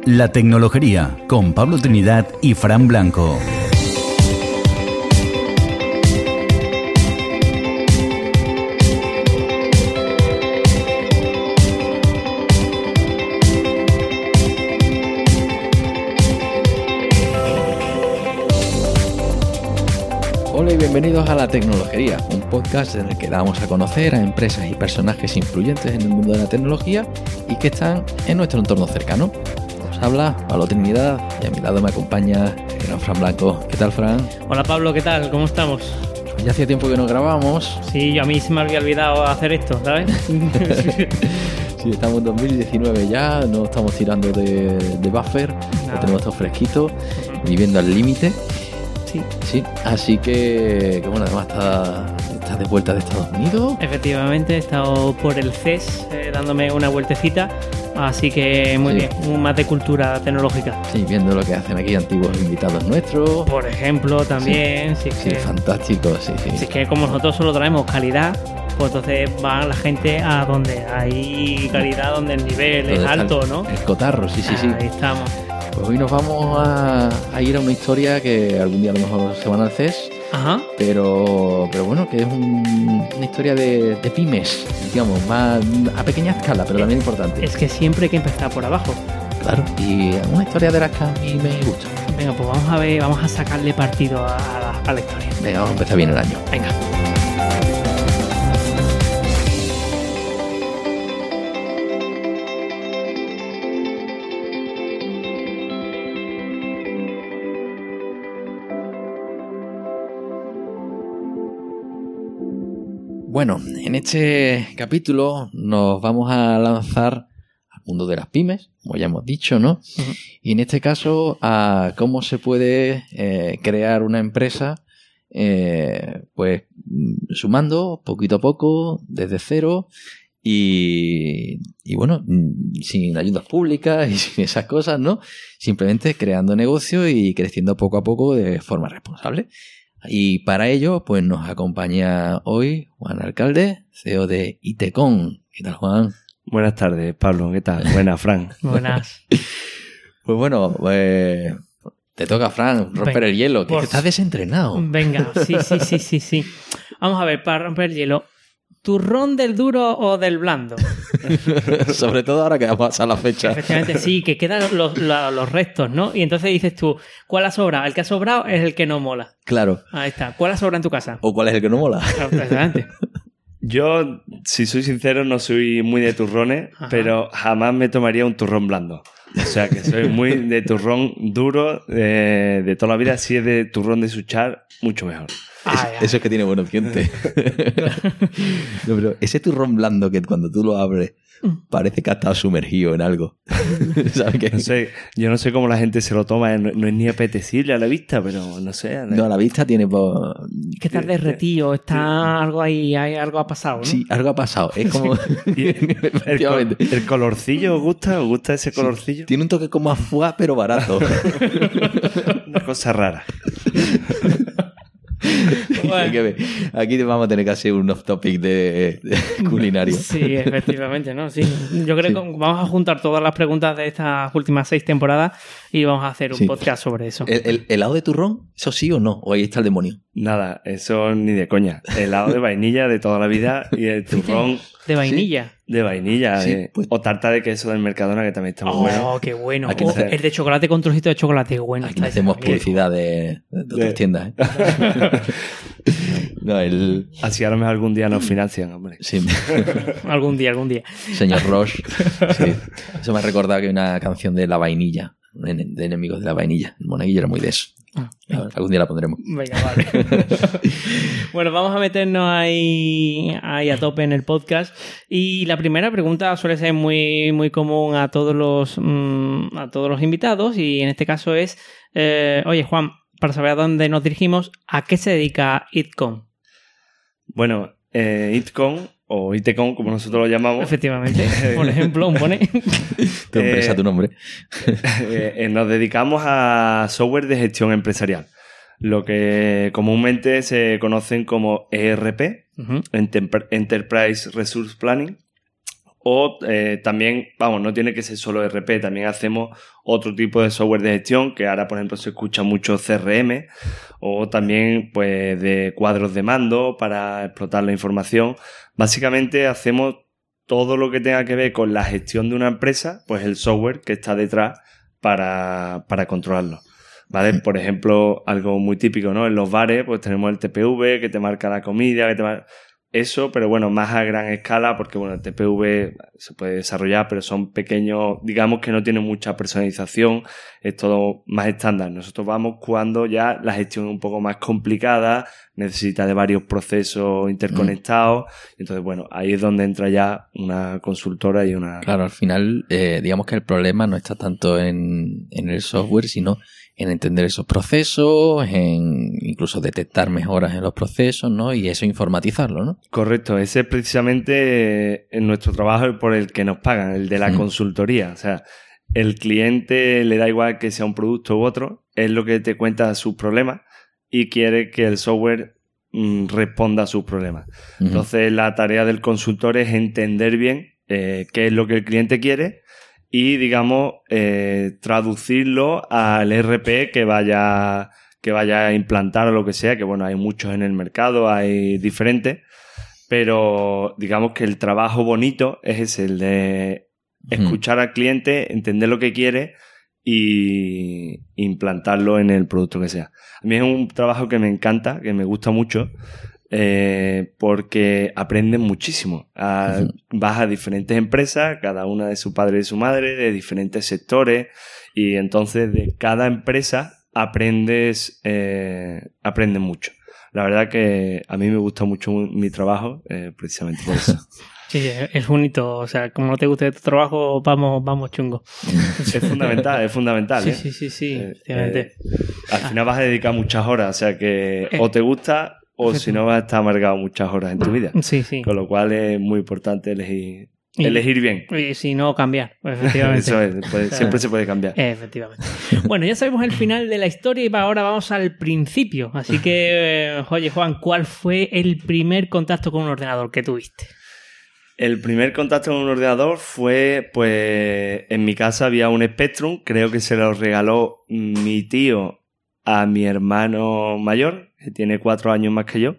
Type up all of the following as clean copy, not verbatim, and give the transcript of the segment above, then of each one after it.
La Tecnologería, con Pablo Trinidad y Fran Blanco. Hola y bienvenidos a La Tecnologería, un podcast en el que damos a conocer a empresas y personajes influyentes en el mundo de la tecnología y que están en nuestro entorno cercano. Os habla Pablo Trinidad y a mi lado me acompaña el gran Fran Blanco. ¿Qué tal, Fran? Hola Pablo, ¿qué tal? ¿Cómo estamos? Pues ya hacía tiempo que no grabamos. Sí, a mí se me había olvidado hacer esto, ¿sabes? Sí, estamos en 2019 ya, no estamos tirando de buffer, lo tenemos todo fresquito, viviendo al límite. Sí, así que bueno, además estás de vuelta de Estados Unidos. Efectivamente, he estado por el CES dándome una vueltecita, así que muy bien, más de cultura tecnológica. Sí, viendo lo que hacen aquí antiguos invitados nuestros. Por ejemplo, también. Sí, fantástico, sí. Si es que como nosotros solo traemos calidad, pues entonces va la gente a donde hay calidad, donde el nivel es alto, ¿no? El cotarro, sí. Ahí estamos. Pues hoy nos vamos a ir a una historia que algún día a lo mejor se van al CES. Ajá. Pero bueno, que es una historia de pymes, digamos, más a pequeña escala, pero también importante. Es que siempre hay que empezar por abajo. Claro, y una historia de las que a mí me gusta. Venga, pues vamos a sacarle partido a la historia. Venga, vamos a empezar bien el año. Venga. Bueno, en este capítulo nos vamos a lanzar al mundo de las pymes, como ya hemos dicho, ¿no? Uh-huh. Y en este caso a cómo se puede crear una empresa, pues sumando poquito a poco, desde cero y bueno, sin ayudas públicas y sin esas cosas, ¿no? Simplemente creando negocio y creciendo poco a poco de forma responsable. Y para ello, pues nos acompaña hoy Juan Alcalde, CEO de Itecon. ¿Qué tal, Juan? Buenas tardes, Pablo. ¿Qué tal? Buenas, Fran. Buenas. Pues bueno, te toca, Fran, romper el hielo, que estás desentrenado. Venga, sí. Vamos a ver, para romper el hielo, ¿turrón del duro o del blando? Sobre todo ahora que va a pasar la fecha. Efectivamente, sí, que quedan los restos, ¿no? Y entonces dices tú, ¿cuál ha sobrado? El que ha sobrado es el que no mola. Claro. Ahí está. ¿Cuál ha sobrado en tu casa? ¿O cuál es el que no mola? Exactamente. Yo, si soy sincero, no soy muy de turrones, pero jamás me tomaría un turrón blando. O sea, que soy muy de turrón duro de toda la vida. Si es de turrón de suchar, mucho mejor. Eso es que tiene buenos dientes. No, pero ese turrón blando que cuando tú lo abres parece que ha estado sumergido en algo. ¿Sabes qué? No sé, yo no sé cómo la gente se lo toma. No es ni apetecible a la vista, pero no sé. No, a la vista tiene... que está derretido, está algo ahí, algo ha pasado, ¿no? Sí, algo ha pasado. Es como... ¿El colorcillo os gusta? ¿Os gusta ese colorcillo? Sí, tiene un toque como a foie, pero barato. Una cosa rara. Bueno. Aquí vamos a tener que hacer un off-topic de culinario. Sí, efectivamente, ¿no? Sí. Yo creo que vamos a juntar todas las preguntas de estas últimas 6 temporadas y vamos a hacer un podcast sobre eso. ¿El helado de turrón? ¿Eso sí o no? ¿O ahí está el demonio? Nada, eso ni de coña. Helado de vainilla de toda la vida y el turrón... ¿De vainilla? Sí. De vainilla, pues... o tarta de queso del Mercadona, que también está muy bueno. ¡Oh, qué bueno! El de chocolate con trocito de chocolate, bueno. Aquí hacemos publicidad de otras tiendas, No, Así a lo mejor algún día nos financian, hombre. Sí. algún día. Señor Roche. Sí. Eso me ha recordado que hay una canción de La Vainilla, de Enemigos de la Vainilla. El monaguillo era muy de eso. Algún día la pondremos. Venga, vale. Bueno, vamos a meternos ahí a tope en el podcast. Y la primera pregunta suele ser muy, muy común a todos los invitados. Y en este caso es, oye, Juan, para saber a dónde nos dirigimos, ¿a qué se dedica Itecon? Bueno, Itecon, o Itecon, como nosotros lo llamamos. Efectivamente. Por ejemplo, pone... Tu empresa, tu nombre. Nos dedicamos a software de gestión empresarial. Lo que comúnmente se conocen como ERP, Enterprise Resource Planning, O también, vamos, no tiene que ser solo ERP, también hacemos otro tipo de software de gestión, que ahora, por ejemplo, se escucha mucho CRM, o también pues de cuadros de mando para explotar la información. Básicamente hacemos todo lo que tenga que ver con la gestión de una empresa, pues el software que está detrás para controlarlo. ¿Vale? Por ejemplo, algo muy típico, ¿no? En los bares, pues tenemos el TPV que te marca la comida, que te marca... Eso, pero bueno, más a gran escala, porque bueno, el TPV se puede desarrollar, pero son pequeños, digamos que no tienen mucha personalización, es todo más estándar. Nosotros vamos cuando ya la gestión es un poco más complicada, necesita de varios procesos interconectados, entonces bueno, ahí es donde entra ya una consultora y una... Claro, al final, digamos que el problema no está tanto en el software, sino en entender esos procesos, en incluso detectar mejoras en los procesos, ¿no? Y eso informatizarlo, ¿no? Correcto, ese es precisamente nuestro trabajo por el que nos pagan, el de la consultoría. O sea, el cliente le da igual que sea un producto u otro, es lo que te cuenta sus problemas y quiere que el software responda a sus problemas. Entonces, la tarea del consultor es entender bien qué es lo que el cliente quiere y, digamos, traducirlo al ERP que vaya a implantar o lo que sea, que bueno, hay muchos en el mercado, hay diferentes, pero digamos que el trabajo bonito es ese, el de escuchar al cliente, entender lo que quiere y implantarlo en el producto que sea. A mí es un trabajo que me encanta, que me gusta mucho, porque aprendes muchísimo. Vas a diferentes empresas, cada una de su padre y de su madre, de diferentes sectores, y entonces de cada empresa aprendes mucho. La verdad que a mí me gusta mucho mi trabajo, precisamente por eso. Sí, es bonito. O sea, como no te guste tu trabajo, vamos chungo. Es fundamental. Sí, efectivamente. Al final vas a dedicar muchas horas, o sea que o te gusta o si no vas a estar amargado muchas horas en tu vida. Sí. Con lo cual es muy importante elegir bien. Y si no, cambiar, efectivamente. Eso es, siempre se puede cambiar. Efectivamente. Bueno, ya sabemos el final de la historia y ahora vamos al principio. Así que, oye, Juan, ¿cuál fue el primer contacto con un ordenador que tuviste? El primer contacto con un ordenador fue, pues, en mi casa había un Spectrum, creo que se lo regaló mi tío a mi hermano mayor, que tiene 4 años más que yo.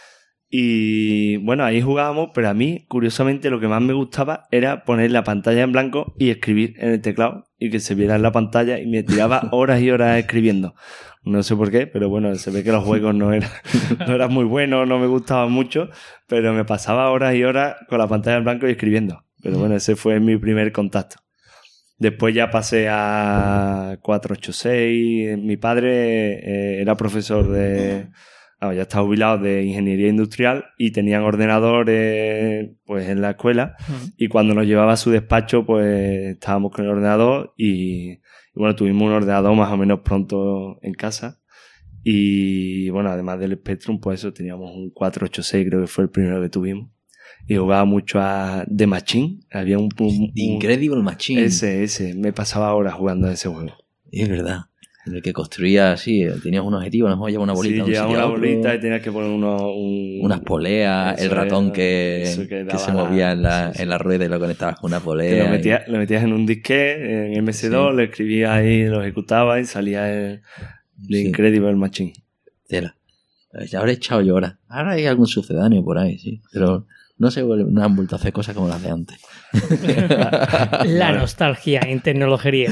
Y bueno, ahí jugábamos, pero a mí, curiosamente, lo que más me gustaba era poner la pantalla en blanco y escribir en el teclado y que se viera en la pantalla y me tiraba horas y horas escribiendo. No sé por qué, pero bueno, se ve que los juegos no eran muy buenos, no me gustaban mucho, pero me pasaba horas y horas con la pantalla en blanco y escribiendo. Pero bueno, ese fue mi primer contacto. Después ya pasé a 486. Mi padre era profesor ya está jubilado de ingeniería industrial y tenían ordenadores pues en la escuela y cuando nos llevaba a su despacho pues estábamos con el ordenador y bueno, tuvimos un ordenador más o menos pronto en casa y bueno, además del Spectrum pues eso, teníamos un 486, creo que fue el primero que tuvimos y jugaba mucho a The Machine, había un Incredible Machine. Ese, me pasaba horas jugando a ese juego. Es verdad. En el que construías así, tenías un objetivo, no llevaba una bolita. Sí, llevaba una bolita y tenías que poner unas poleas, el ratón que se movía en la rueda y lo conectabas con una polea. Lo metías en un disquete, en MS2, le escribías ahí, lo ejecutabas y salía el Incredible Machine. Tela. Ya habré echado yo ahora. Ahora hay algún sucedáneo por ahí, sí. Pero no han vuelto a hacer cosas como las de antes. La nostalgia en tecnología.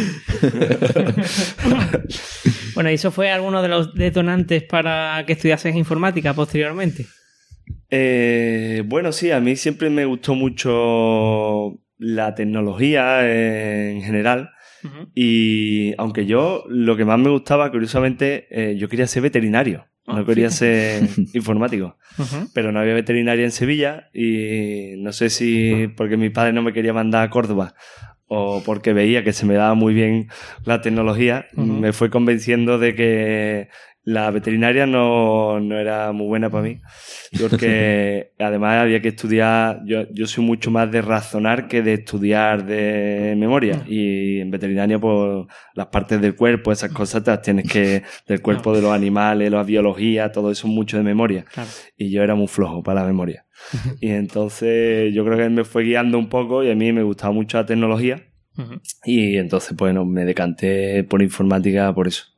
Bueno, ¿y eso fue alguno de los detonantes para que estudiases informática posteriormente? Bueno, sí, a mí siempre me gustó mucho la tecnología en general. Y aunque yo, lo que más me gustaba, curiosamente, yo quería ser veterinario. No quería ser informático. Pero no había veterinaria en Sevilla y no sé si porque mi padre no me quería mandar a Córdoba o porque veía que se me daba muy bien la tecnología, me fue convenciendo de La veterinaria no era muy buena para mí, porque además había que estudiar, yo soy mucho más de razonar que de estudiar de memoria, y en veterinaria pues las partes del cuerpo, esas cosas te las tienes que, del cuerpo de los animales, la biología, todo eso mucho de memoria, claro. Y yo era muy flojo para la memoria, y entonces yo creo que él me fue guiando un poco, y a mí me gustaba mucho la tecnología, y entonces bueno, me decanté por informática por eso.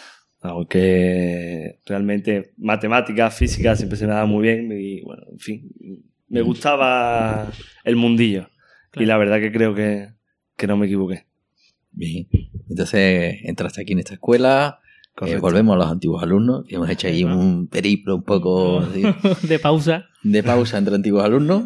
Aunque realmente matemáticas, física siempre se me daba muy bien y bueno, en fin, me gustaba el mundillo, claro. Y la verdad que creo que no me equivoqué. Bien, entonces entraste aquí en esta escuela, volvemos a los antiguos alumnos, y hemos hecho ahí un periplo un poco de pausa entre antiguos alumnos,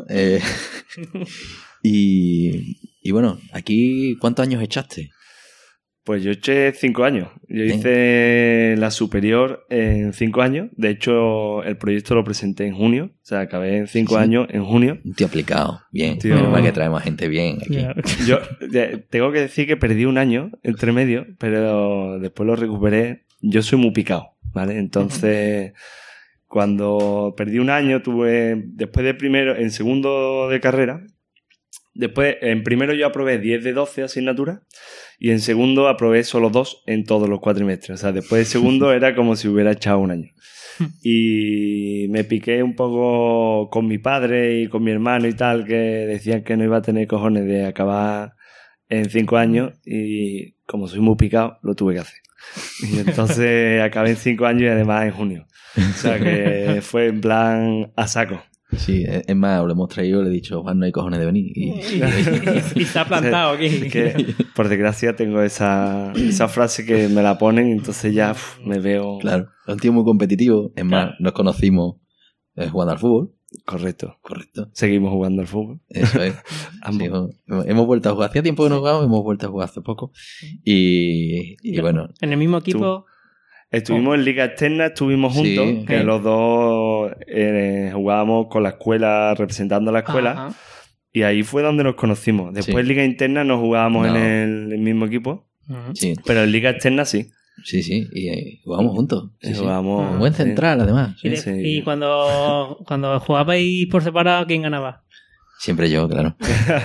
y bueno, aquí ¿cuántos años echaste? Pues yo eché 5 años. Yo hice la superior en 5 años. De hecho, el proyecto lo presenté en junio. O sea, acabé en 5 años en junio. Un tío aplicado. Bien. Menos mal que traemos gente bien aquí. Yeah. Yo tengo que decir que perdí un año entre medio, pero después lo recuperé. Yo soy muy picado, ¿vale? Entonces, cuando perdí un año, después de primero, en segundo de carrera, después, en primero yo aprobé 10 de 12 asignaturas y en segundo aprobé solo 2 en todos los cuatrimestres. O sea, después de segundo era como si hubiera echado un año. Y me piqué un poco con mi padre y con mi hermano y tal, que decían que no iba a tener cojones de acabar en 5 años y como soy muy picado, lo tuve que hacer. Y entonces acabé en 5 años y además en junio. O sea que fue en plan a saco. Sí, es más, lo hemos traído, le he dicho, Juan, no hay cojones de venir. Y se ha plantado aquí. Es que, por desgracia, tengo esa frase que me la ponen y entonces ya me veo... Claro, es un tío muy competitivo. Es más, nos conocimos jugando al fútbol. Correcto. Seguimos jugando al fútbol. Eso es. Sí, hemos vuelto a jugar. Hacía tiempo que no jugábamos, hemos vuelto a jugar hace poco. Y bueno... ¿En el mismo equipo? Estuvimos en Liga Externa, estuvimos juntos, sí, que los dos jugábamos con la escuela, representando a la escuela, ajá. Y ahí fue donde nos conocimos. Después en Liga Interna no jugábamos en el mismo equipo, sí. Pero en Liga Externa sí. Sí, y jugamos juntos. Sí, jugamos, un buen central, además. Sí. Y cuando jugabais por separado, ¿quién ganaba? Siempre yo, claro.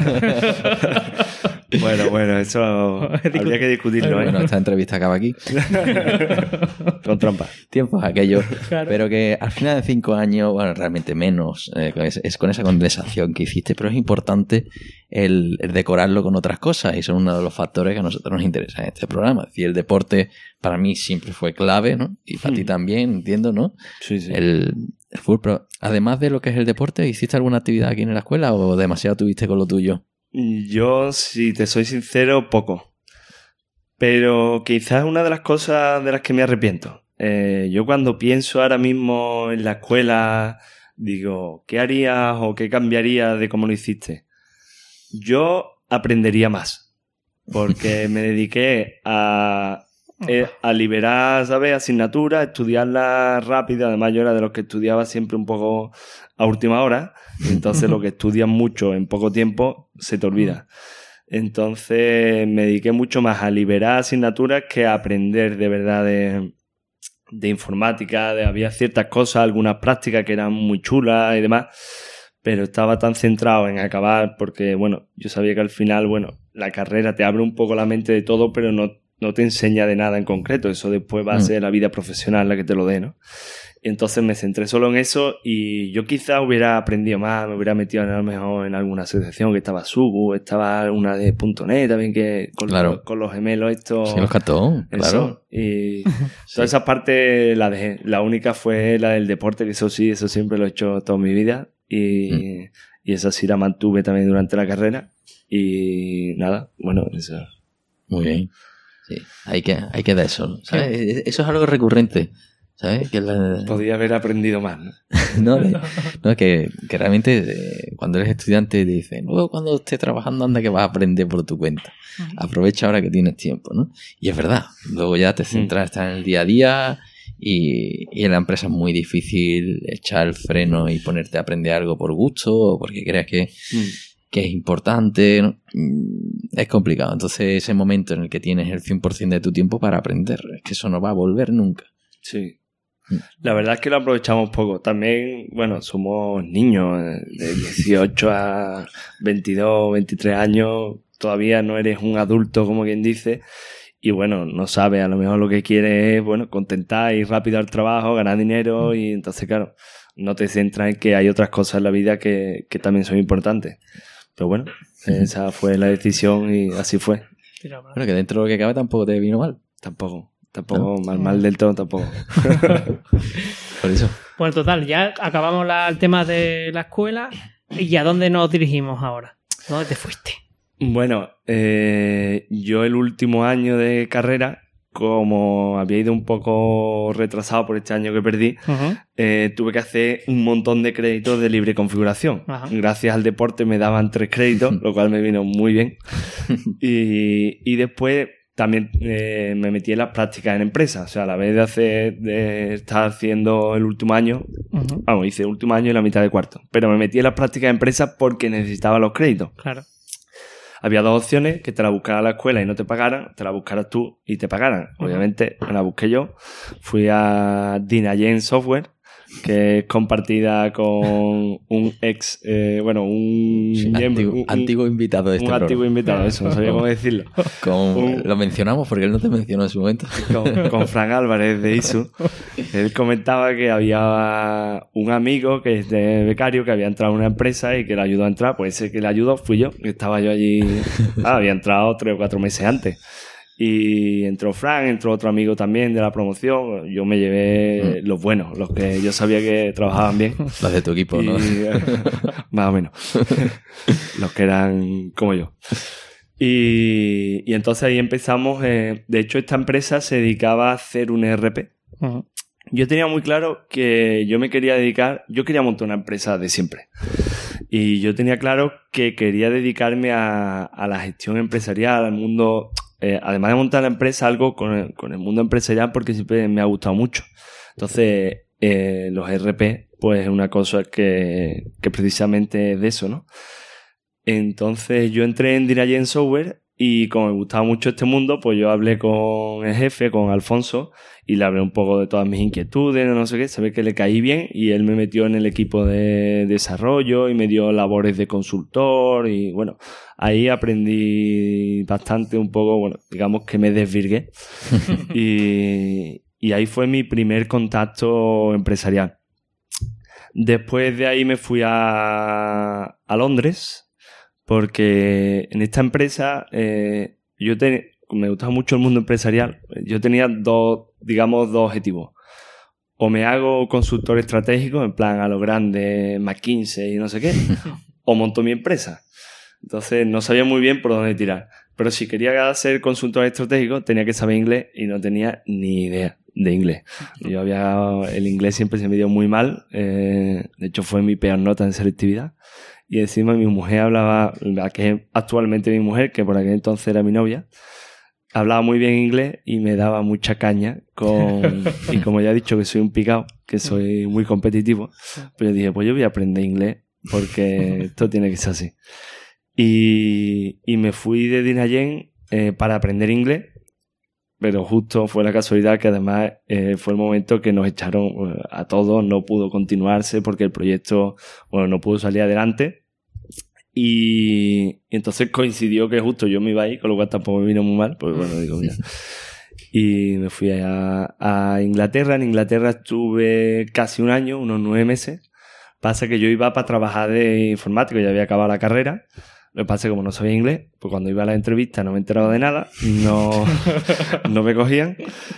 Bueno, eso habría que discutirlo. Bueno, esta entrevista acaba aquí. Con trampa. Tiempos aquellos. Claro. Pero que al final de 5 años, bueno, realmente menos, es con esa condensación que hiciste, pero es importante el decorarlo con otras cosas y son uno de los factores que a nosotros nos interesa en este programa. Es decir, el deporte para mí siempre fue clave, ¿no? Y para ti también, entiendo, ¿no? Sí. El fútbol, pero además de lo que es el deporte, ¿hiciste alguna actividad aquí en la escuela o demasiado tuviste con lo tuyo? Yo, si te soy sincero, poco. Pero quizás una de las cosas de las que me arrepiento. Yo cuando pienso ahora mismo en la escuela, digo, ¿qué harías o qué cambiarías de cómo lo hiciste? Yo aprendería más. Porque me dediqué a liberar, ¿sabes? Asignaturas, estudiarlas rápido. Además, yo era de los que estudiaba siempre un poco a última hora. Entonces, lo que estudias mucho en poco tiempo se te olvida. Entonces, me dediqué mucho más a liberar asignaturas que a aprender de verdad de informática. Había ciertas cosas, algunas prácticas que eran muy chulas y demás. Pero estaba tan centrado en acabar porque, bueno, yo sabía que al final, bueno, la carrera te abre un poco la mente de todo, pero no te enseña de nada en concreto. Eso después va a ser la vida profesional la que te lo dé, ¿no? Y entonces me centré solo en eso y yo quizás hubiera aprendido más, me hubiera metido a lo mejor en alguna asociación que estaba Subu, estaba una de .net también que con los gemelos estos. Sí, los Catón, claro. Y toda esa parte la dejé. La única fue la del deporte, que eso sí, eso siempre lo he hecho toda mi vida y esa sí la mantuve también durante la carrera y nada, bueno, eso. Muy bien. Sí, hay que dar eso, ¿sabes? Eso es algo recurrente, ¿sabes? Podría haber aprendido más, ¿no? No, que realmente cuando eres estudiante te dicen, luego cuando estés trabajando anda que vas a aprender por tu cuenta. Aprovecha ahora que tienes tiempo, ¿no? Y es verdad, luego ya te centras, estás en el día a día y en la empresa es muy difícil echar el freno y ponerte a aprender algo por gusto o porque creas que es importante, ¿no? Es complicado. Entonces ese momento en el que tienes el 100% de tu tiempo para aprender, es que eso no va a volver nunca. Sí. La verdad es que lo aprovechamos poco. También, bueno, somos niños de 18 a 22, 23 años. Todavía no eres un adulto, como quien dice. Y bueno, no sabes, a lo mejor lo que quieres es, bueno, contentar, ir rápido al trabajo, ganar dinero. Y entonces, claro, no te centras en que hay otras cosas en la vida que también son importantes. Pero bueno, esa fue la decisión y así fue. Bueno, que dentro de lo que cabe tampoco te vino mal. Tampoco, mal del todo tampoco. Por eso. Bueno, total, ya acabamos el tema de la escuela. ¿Y a dónde nos dirigimos ahora? ¿Dónde te fuiste? Bueno, yo el último año de carrera, como había ido un poco retrasado por este año que perdí, tuve que hacer un montón de créditos de libre configuración. Gracias al deporte me daban 3 créditos, lo cual me vino muy bien. Y después también me metí en las prácticas en empresas. O sea, a la vez de estar haciendo el último año, hice el último año y la mitad de cuarto. Pero me metí en las prácticas en empresas porque necesitaba los créditos. Claro. Había 2 opciones, que te la buscara la escuela y no te pagaran, te la buscaras tú y te pagaran. Obviamente me la busqué yo. Fui a Dynagen Software, que es compartida con un ex, antiguo invitado de este programa. Antiguo invitado, eso, no sabía cómo decirlo. Lo mencionamos porque él no te mencionó en su momento. Con Fran Álvarez de ISU. Él comentaba que había un amigo que es de becario que había entrado a una empresa y que le ayudó a entrar. Pues ese que le ayudó fui yo, que estaba yo allí. Había entrado 3 o 4 meses antes. Y entró Fran, entró otro amigo también de la promoción. Yo me llevé los buenos, los que yo sabía que trabajaban bien. Los de tu equipo, ¿no? Más o menos. Los que eran como yo. Y entonces ahí empezamos. De hecho, esta empresa se dedicaba a hacer un ERP. Yo tenía muy claro que yo me quería dedicar... Yo quería montar una empresa de siempre. Y yo tenía claro que quería dedicarme a la gestión empresarial, al mundo... además de montar la empresa, algo con el mundo empresarial, porque siempre me ha gustado mucho. Entonces, los ERP, pues es una cosa que precisamente es de eso, ¿no? Entonces, yo entré en Dynagen Software y como me gustaba mucho este mundo, pues yo hablé con el jefe, con Alfonso, y le hablé un poco de todas mis inquietudes, no sé qué, se ve que le caí bien y él me metió en el equipo de desarrollo y me dio labores de consultor y bueno, ahí aprendí bastante un poco, bueno, digamos que me desvirgué y ahí fue mi primer contacto empresarial. Después de ahí me fui a Londres porque en esta empresa me gustaba mucho el mundo empresarial. Yo tenía dos objetivos. O me hago consultor estratégico, en plan a lo grande, McKinsey y no sé qué, o monto mi empresa. Entonces no sabía muy bien por dónde tirar. Pero si quería ser consultor estratégico, tenía que saber inglés y no tenía ni idea de inglés. El inglés siempre se me dio muy mal. De hecho, fue mi peor nota en selectividad. Y encima mi mujer hablaba, la que es actualmente mi mujer, que por aquel entonces era mi novia, hablaba muy bien inglés y me daba mucha caña y como ya he dicho que soy un picao, que soy muy competitivo, pues yo dije, pues yo voy a aprender inglés porque esto tiene que ser así. Y me fui de Dynagen para aprender inglés, pero justo fue la casualidad que además fue el momento que nos echaron a todos, no pudo continuarse porque el proyecto, no pudo salir adelante. Y entonces coincidió que justo yo me iba ahí, con lo cual tampoco me vino muy mal, pues bueno, digo, mira. Y me fui a Inglaterra. En Inglaterra estuve casi un año, unos 9 meses. Pasa que yo iba para trabajar de informático, ya había acabado la carrera. Lo que pasa es que como no sabía inglés, pues cuando iba a la entrevista no me enteraba de nada, no me cogían.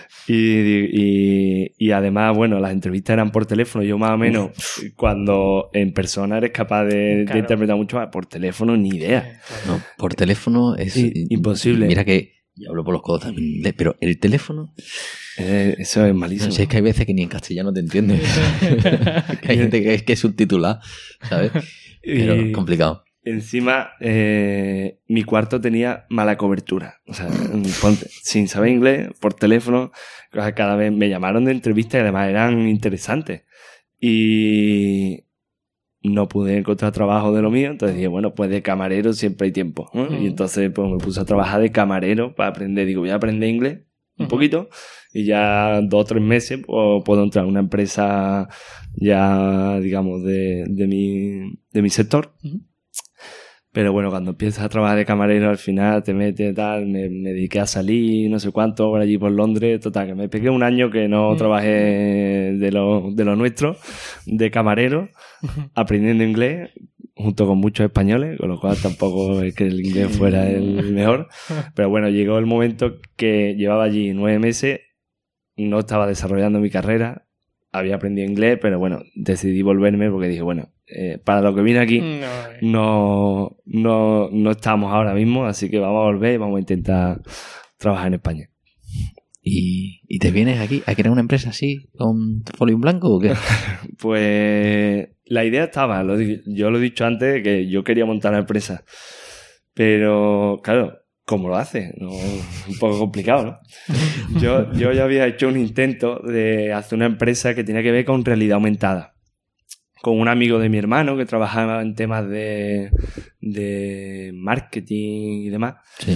Y además, bueno, las entrevistas eran por teléfono. Yo más o menos, cuando en persona eres capaz de interpretar mucho más, por teléfono ni idea. No, por teléfono es imposible. Mira que yo hablo por los codos también, pero el teléfono... eso es malísimo. No sé, es que hay veces que ni en castellano te entiendes. Hay gente que es subtitular, ¿sabes? Pero es complicado. Encima, mi cuarto tenía mala cobertura. O sea, sin saber inglés, por teléfono, cada vez me llamaron de entrevistas y además eran interesantes. Y no pude encontrar trabajo de lo mío, entonces dije, bueno, pues de camarero siempre hay tiempo, ¿no? Y entonces pues me puse a trabajar de camarero para aprender. Digo, voy a aprender inglés un poquito, y ya 2 o 3 meses pues, puedo entrar en una empresa ya, digamos, de mi sector. Pero bueno, cuando empiezas a trabajar de camarero, al final te metes tal, me dediqué a salir, no sé cuánto, por allí por Londres, total, que me pegué un año que no trabajé de lo nuestro, de camarero, aprendiendo inglés, junto con muchos españoles, con lo cual tampoco es que el inglés fuera el mejor. Pero bueno, llegó el momento que llevaba allí 9 meses, no estaba desarrollando mi carrera, había aprendido inglés, pero bueno, decidí volverme porque dije, bueno, para lo que vine aquí no estamos ahora mismo, así que vamos a volver y vamos a intentar trabajar en España. ¿Y te vienes aquí a crear una empresa así, con folio en blanco o qué? Pues la idea estaba, yo lo he dicho antes, que yo quería montar una empresa, pero claro, ¿cómo lo haces? No, un poco complicado, ¿no? Yo ya había hecho un intento de hacer una empresa que tenía que ver con realidad aumentada, con un amigo de mi hermano que trabajaba en temas de marketing y demás. Sí.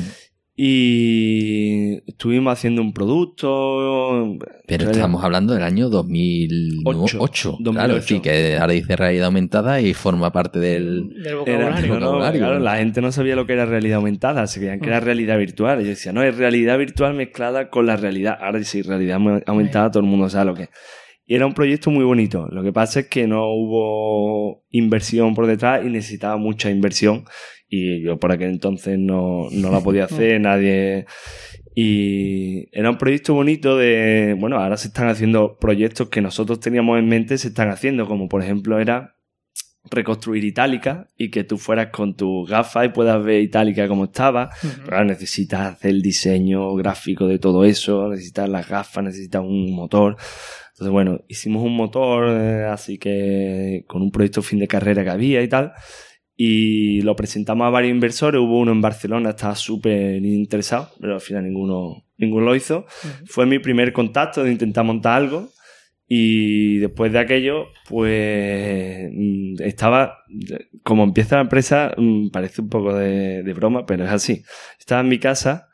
Y estuvimos haciendo un producto. Pero estamos hablando del año 2008. 2008. Claro, sí, que ahora dice realidad aumentada y forma parte del vocabulario. ¿no? Claro, la gente no sabía lo que era realidad aumentada, se creían que era realidad virtual. Y yo decía, no, es realidad virtual mezclada con la realidad. Ahora sí, realidad aumentada, todo el mundo sabe lo que es. Y era un proyecto muy bonito. Lo que pasa es que no hubo inversión por detrás y necesitaba mucha inversión. Y yo por aquel entonces no la podía hacer, nadie. Y era un proyecto bonito de, bueno, ahora se están haciendo proyectos que nosotros teníamos en mente, se están haciendo, como por ejemplo era reconstruir Itálica y que tú fueras con tus gafas y puedas ver Itálica como estaba. Pero ahora necesitas hacer el diseño gráfico de todo eso, necesitas las gafas, necesitas un motor. Entonces, bueno, hicimos un motor, así que con un proyecto fin de carrera que había y tal. Y lo presentamos a varios inversores. Hubo uno en Barcelona, estaba súper interesado, pero al final ninguno lo hizo. Fue mi primer contacto de intentar montar algo. Y después de aquello, pues estaba, como empieza la empresa, parece un poco de broma, pero es así. Estaba en mi casa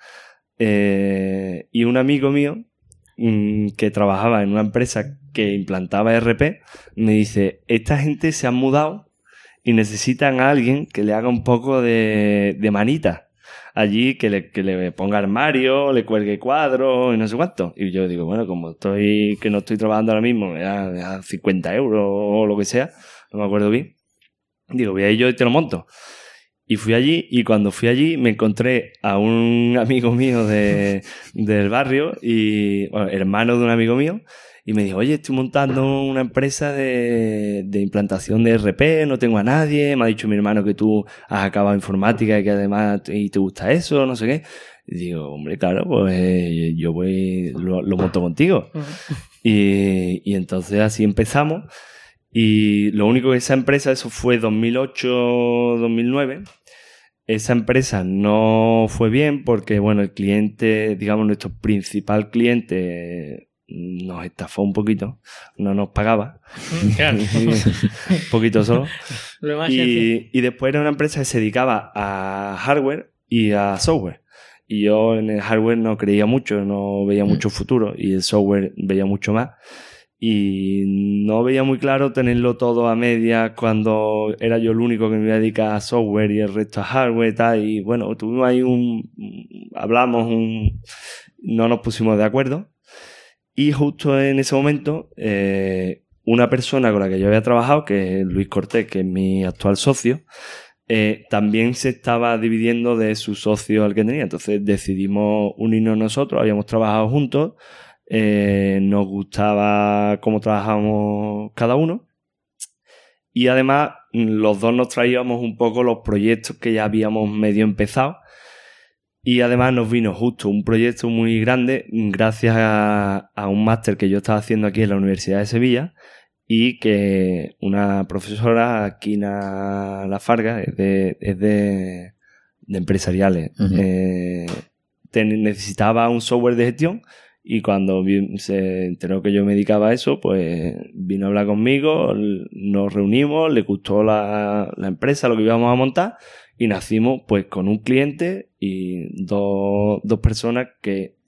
y un amigo mío que trabajaba en una empresa que implantaba ERP me dice, esta gente se han mudado y necesitan a alguien que le haga un poco de manita. Allí que le ponga armario, le cuelgue cuadros y no sé cuánto. Y yo digo, bueno, como que no estoy trabajando ahora mismo, me da 50 euros o lo que sea, no me acuerdo bien. Digo, voy a ir yo y te lo monto. Y fui allí, y cuando fui allí me encontré a un amigo mío del barrio, y bueno, hermano de un amigo mío, y me dijo, oye, estoy montando una empresa de implantación de ERP, no tengo a nadie, me ha dicho mi hermano que tú has acabado informática y que además y te gusta eso, no sé qué. Y digo, hombre, claro, pues yo lo monto contigo. Y entonces así empezamos. Y lo único que esa empresa, eso fue 2008-2009, esa empresa no fue bien porque, bueno, el cliente, digamos, nuestro principal cliente nos estafó un poquito, no nos pagaba. Claro. Un poquito solo. Y después era una empresa que se dedicaba a hardware y a software. Y yo en el hardware no creía mucho, no veía mucho futuro, y el software veía mucho más. Y no veía muy claro tenerlo todo a medias cuando era yo el único que me iba a dedicar a software y el resto a hardware y tal. Y bueno, tuvimos ahí no nos pusimos de acuerdo. Y justo en ese momento, una persona con la que yo había trabajado, que es Luis Cortés, que es mi actual socio, también se estaba dividiendo de su socio al que tenía. Entonces decidimos unirnos nosotros, habíamos trabajado juntos. Nos gustaba cómo trabajábamos cada uno, y además los dos nos traíamos un poco los proyectos que ya habíamos medio empezado, y además nos vino justo un proyecto muy grande gracias a un máster que yo estaba haciendo aquí en la Universidad de Sevilla, y que una profesora, Quina Lafarga, es de empresariales, necesitaba un software de gestión. Y cuando se enteró que yo me dedicaba a eso, pues vino a hablar conmigo, nos reunimos, le gustó la empresa, lo que íbamos a montar, y nacimos pues con un cliente y dos personas que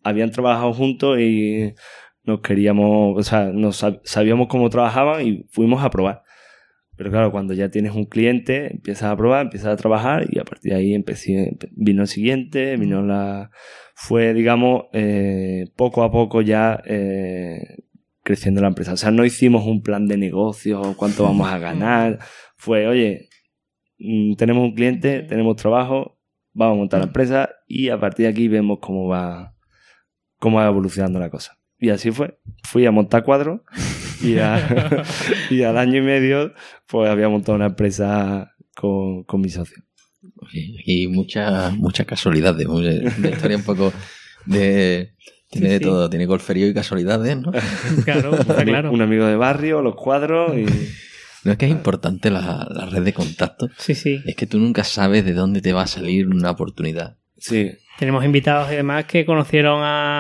habían trabajado juntos y nos queríamos, o sea, sabíamos cómo trabajaban y fuimos a probar. Pero claro, cuando ya tienes un cliente, empiezas a probar, empiezas a trabajar y a partir de ahí vino el siguiente, fue, digamos, poco a poco ya creciendo la empresa. O sea, no hicimos un plan de negocio, cuánto vamos a ganar. Fue, oye, tenemos un cliente, tenemos trabajo, vamos a montar la empresa y a partir de aquí vemos cómo va evolucionando la cosa. Y así fue. Fui a montar cuadros y al año y medio pues había montado una empresa con mi socio. Y muchas casualidades. De historia un poco de... Tiene de todo. Tiene golferío y casualidades, ¿no? Claro, está claro. Un amigo de barrio, los cuadros y... No es que es importante la red de contactos. Sí. Es que tú nunca sabes de dónde te va a salir una oportunidad. Sí. Tenemos invitados y demás que conocieron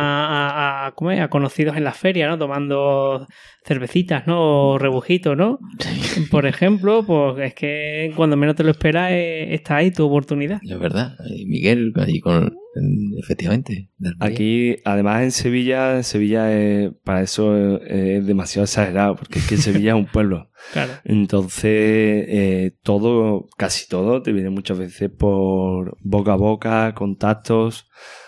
a conocidos en la feria, ¿no? Tomando cervecitas, ¿no? O rebujitos, ¿no? Sí. Por ejemplo, pues es que cuando menos te lo esperas está ahí tu oportunidad. Es verdad. Miguel, ahí efectivamente. Aquí, además en Sevilla para eso es demasiado exagerado, porque es que Sevilla es un pueblo. Claro. Entonces, casi todo te viene muchas veces por boca a boca, contactos.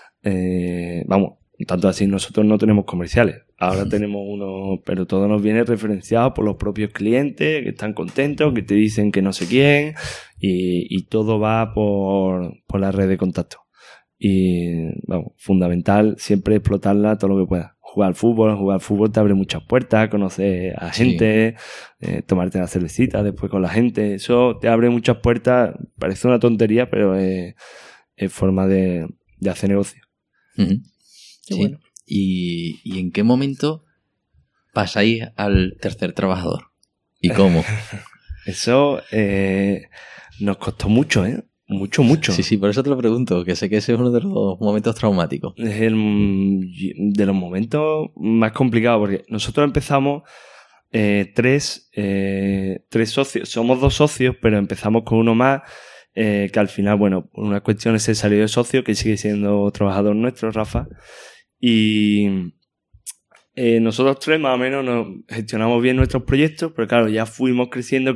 Vamos, tanto así nosotros no tenemos comerciales. Ahora tenemos uno, pero todo nos viene referenciado por los propios clientes que están contentos, que te dicen que no sé quién, y todo va por la red de contactos. Y, vamos, fundamental siempre explotarla todo lo que puedas. Jugar al fútbol te abre muchas puertas, conocer a gente, tomarte una cervecita después con la gente, eso te abre muchas puertas. Parece una tontería, pero es forma de hacer negocio. Uh-huh. Sí. Bueno. ¿Y en qué momento pasáis al tercer trabajador? ¿Y cómo? Eso nos costó mucho, ¿eh? Mucho. Sí, por eso te lo pregunto, que sé que ese es uno de los momentos traumáticos. Es de los momentos más complicados, porque nosotros empezamos tres socios, somos 2 socios, pero empezamos con uno más, que al final, bueno, por unas cuestiones se salió de socio, que sigue siendo trabajador nuestro, Rafa, y nosotros 3 más o menos nos gestionamos bien nuestros proyectos, pero claro, ya fuimos creciendo,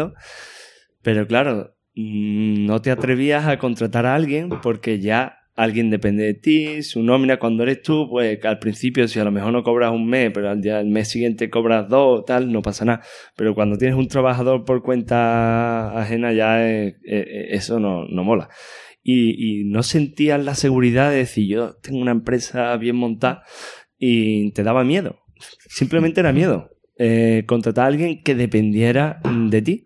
pero claro, no te atrevías a contratar a alguien porque ya alguien depende de ti, su nómina cuando eres tú, pues al principio si a lo mejor no cobras un mes, pero al mes siguiente cobras 2, tal, no pasa nada. Pero cuando tienes un trabajador por cuenta ajena ya eso no mola. Y no sentías la seguridad de decir, yo tengo una empresa bien montada, y te daba miedo. Simplemente era miedo. Contratar a alguien que dependiera de ti.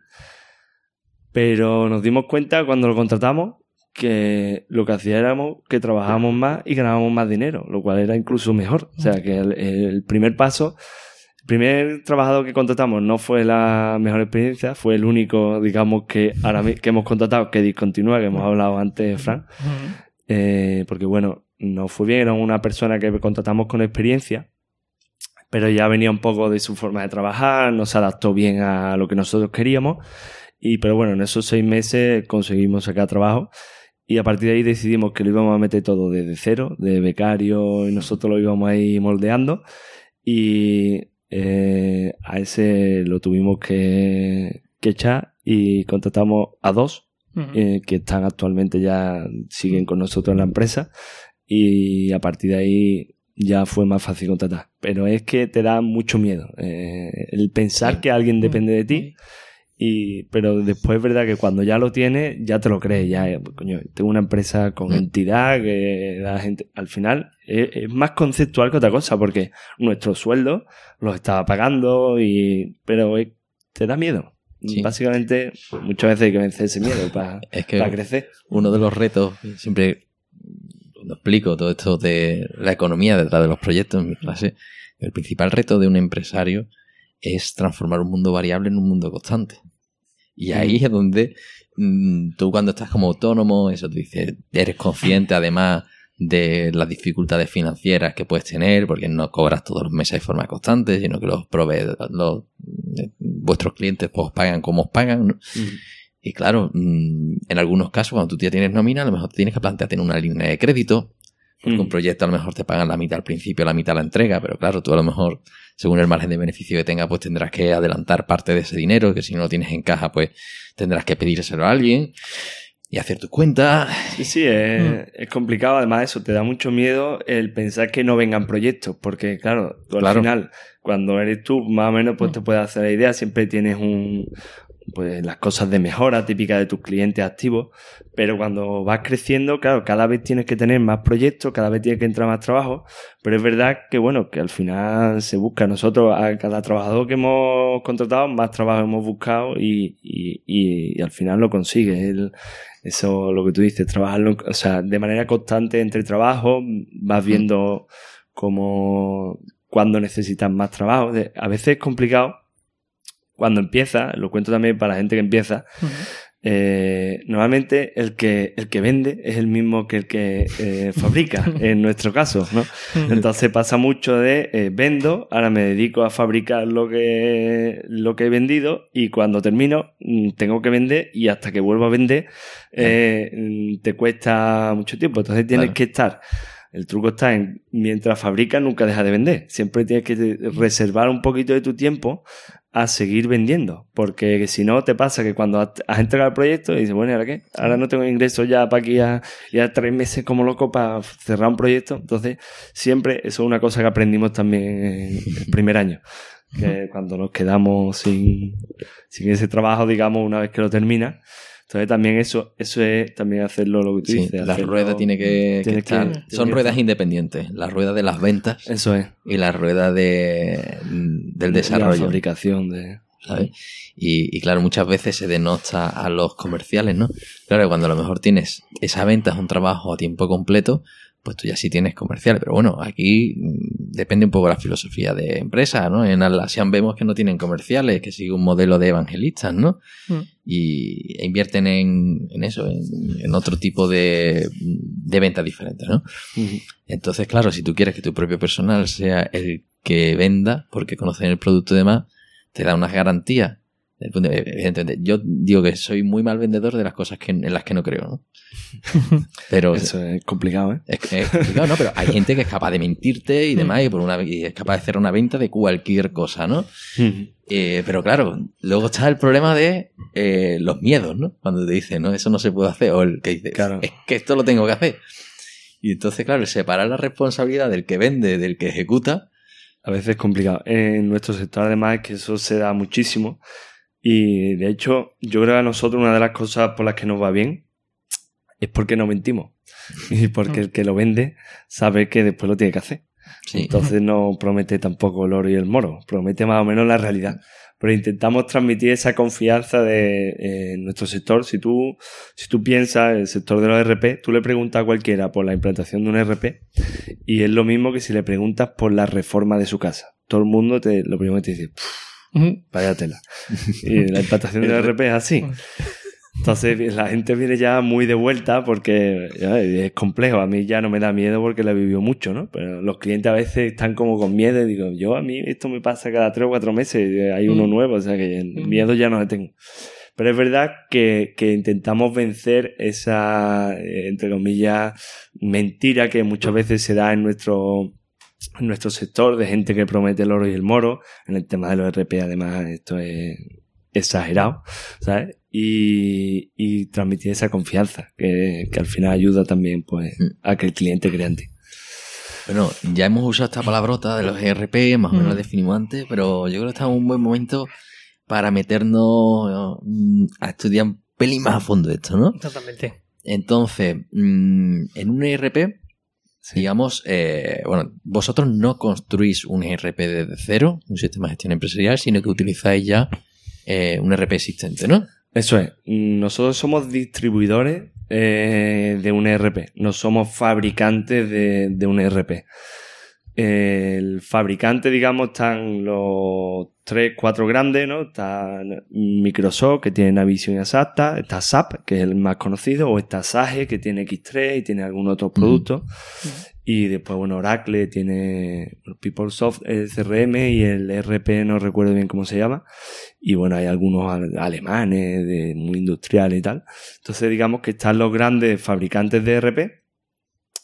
Pero nos dimos cuenta cuando lo contratamos que lo que hacía éramos que trabajábamos más y ganábamos más dinero, lo cual era incluso mejor. O sea, que el primer paso, el primer trabajador que contratamos no fue la mejor experiencia, fue el único, digamos, que hemos contratado que discontinúa, que hemos hablado antes, Fran. Porque, bueno, no fue bien, era una persona que contratamos con experiencia, pero ya venía un poco de su forma de trabajar, no se adaptó bien a lo que nosotros queríamos. Pero bueno, en esos 6 meses conseguimos sacar trabajo y a partir de ahí decidimos que lo íbamos a meter todo desde cero, de becario, y nosotros lo íbamos a ir moldeando y a ese lo tuvimos que echar y contratamos a 2 que están actualmente siguen con nosotros en la empresa y a partir de ahí ya fue más fácil contratar. Pero es que te da mucho miedo el pensar que alguien depende de ti. Pero después es verdad que cuando ya lo tienes, ya te lo crees, coño, tengo una empresa con entidad que la gente, al final es más conceptual que otra cosa, porque nuestros sueldos los estaba pagando, pero te da miedo. Sí. Básicamente, muchas veces hay que vencer ese miedo para crecer. Uno de los retos, siempre cuando explico todo esto de la economía detrás de los proyectos en mi clase, el principal reto de un empresario es transformar un mundo variable en un mundo constante. Y ahí es donde tú cuando estás como autónomo, eso tú dices, eres consciente además de las dificultades financieras que puedes tener, porque no cobras todos los meses de forma constante, sino que vuestros clientes pues pagan como os pagan, ¿no? Y claro, en algunos casos cuando tú ya tienes nómina, a lo mejor tienes que plantear tener una línea de crédito Porque un proyecto a lo mejor te pagan la mitad al principio, la mitad a la entrega, pero claro, tú a lo mejor, según el margen de beneficio que tengas, pues tendrás que adelantar parte de ese dinero, que si no lo tienes en caja, pues tendrás que pedírselo a alguien y hacer tu cuenta. Sí, es complicado. Además, eso te da mucho miedo el pensar que no vengan proyectos, porque claro, tú al final, cuando eres tú, más o menos, pues te puedes hacer la idea, siempre tienes pues las cosas de mejora típicas de tus clientes activos, pero cuando vas creciendo, claro, cada vez tienes que tener más proyectos, cada vez tienes que entrar más trabajo, pero es verdad que bueno, que al final se busca. Nosotros, a cada trabajador que hemos contratado, más trabajo hemos buscado y al final lo consigues. Eso, lo que tú dices, trabajarlo, o sea, de manera constante entre trabajos, vas viendo cuándo necesitas más trabajo. A veces es complicado. Cuando empieza, lo cuento también para la gente que empieza, normalmente el que vende es el mismo que el que fabrica, en nuestro caso, ¿no? Entonces pasa mucho de vendo, ahora me dedico a fabricar lo que he vendido y cuando termino tengo que vender y hasta que vuelvo a vender te cuesta mucho tiempo. Entonces tienes que estar... El truco está en, mientras fabricas, nunca dejas de vender. Siempre tienes que reservar un poquito de tu tiempo a seguir vendiendo. Porque si no, te pasa que cuando has entregado el proyecto y dices, bueno, ¿y ahora qué? Ahora no tengo ingresos ya para aquí ya 3 meses como loco para cerrar un proyecto. Entonces, siempre, eso es una cosa que aprendimos también en el primer año. Que cuando nos quedamos sin ese trabajo, digamos, una vez que lo terminas. Entonces también eso es también hacerlo lo que tú dices. La rueda tiene que estar. Son ruedas independientes. La rueda de las ventas. Eso es. Y la rueda del desarrollo. La fabricación ¿sabes? Y claro, muchas veces se denota a los comerciales, ¿no? Claro, cuando a lo mejor tienes esa venta, es un trabajo a tiempo completo, pues tú ya sí tienes comercial. Pero bueno, aquí depende un poco de la filosofía de empresa, ¿no? En Atlassian vemos que no tienen comerciales, que sigue un modelo de evangelistas, ¿no? Y invierten en eso, en otro tipo de ventas diferentes, ¿no? Entonces, claro, si tú quieres que tu propio personal sea el que venda, porque conocen el producto y demás, te da unas garantías. Evidentemente, yo digo que soy muy mal vendedor de las cosas en las que no creo, ¿no? Pero eso es complicado, ¿eh? Es complicado, ¿no? Pero hay gente que es capaz de mentirte y demás y es capaz de hacer una venta de cualquier cosa, ¿no? Pero claro, luego está el problema de los miedos, ¿no? Cuando te dicen, no, eso no se puede hacer, o el que dice, claro, es que esto lo tengo que hacer. Y entonces, claro, separar la responsabilidad del que vende del que ejecuta a veces es complicado. En nuestro sector, además, es que eso se da muchísimo. Y de hecho, yo creo que a nosotros una de las cosas por las que nos va bien es porque no mentimos. Y porque el que lo vende sabe que después lo tiene que hacer. Sí. Entonces no promete tampoco el oro y el moro. Promete más o menos la realidad. Pero intentamos transmitir esa confianza de nuestro sector. Si tú piensas, el sector de los ERP, tú le preguntas a cualquiera por la implantación de un ERP y es lo mismo que si le preguntas por la reforma de su casa. Todo el mundo lo primero que te dice, vaya tela. Y la implantación del ERP es así. Entonces la gente viene ya muy de vuelta porque es complejo. A mí ya no me da miedo porque la he vivido mucho, ¿no? Pero los clientes a veces están como con miedo y digo, a mí esto me pasa cada 3 o 4 meses, hay uno nuevo, o sea que el miedo ya no lo tengo. Pero es verdad que intentamos vencer esa, entre comillas, mentira que muchas veces se da en nuestro sector de gente que promete el oro y el moro. En el tema de los ERP, además, esto es exagerado, ¿sabes? Y transmitir esa confianza que al final ayuda también pues a que el cliente crea en ti. Bueno, ya hemos usado esta palabrota de los ERP, más o menos la definimos antes, pero yo creo que está en un buen momento para meternos a estudiar un pelín más a fondo esto, ¿no? Totalmente. Entonces, en un ERP, digamos, vosotros no construís un ERP desde cero, un sistema de gestión empresarial, sino que utilizáis ya un ERP existente, ¿no? Eso es. Nosotros somos distribuidores de un ERP. No somos fabricantes de un ERP. El fabricante, digamos, están los 3, 4 grandes, ¿no? Está Microsoft, que tiene Navision y Asata. Está SAP, que es el más conocido. O está Sage, que tiene X3 y tiene algunos otros productos. Y después, Oracle tiene PeopleSoft, el CRM, y el ERP no recuerdo bien cómo se llama. Y bueno, hay algunos alemanes, muy industriales y tal. Entonces, digamos que están los grandes fabricantes de ERP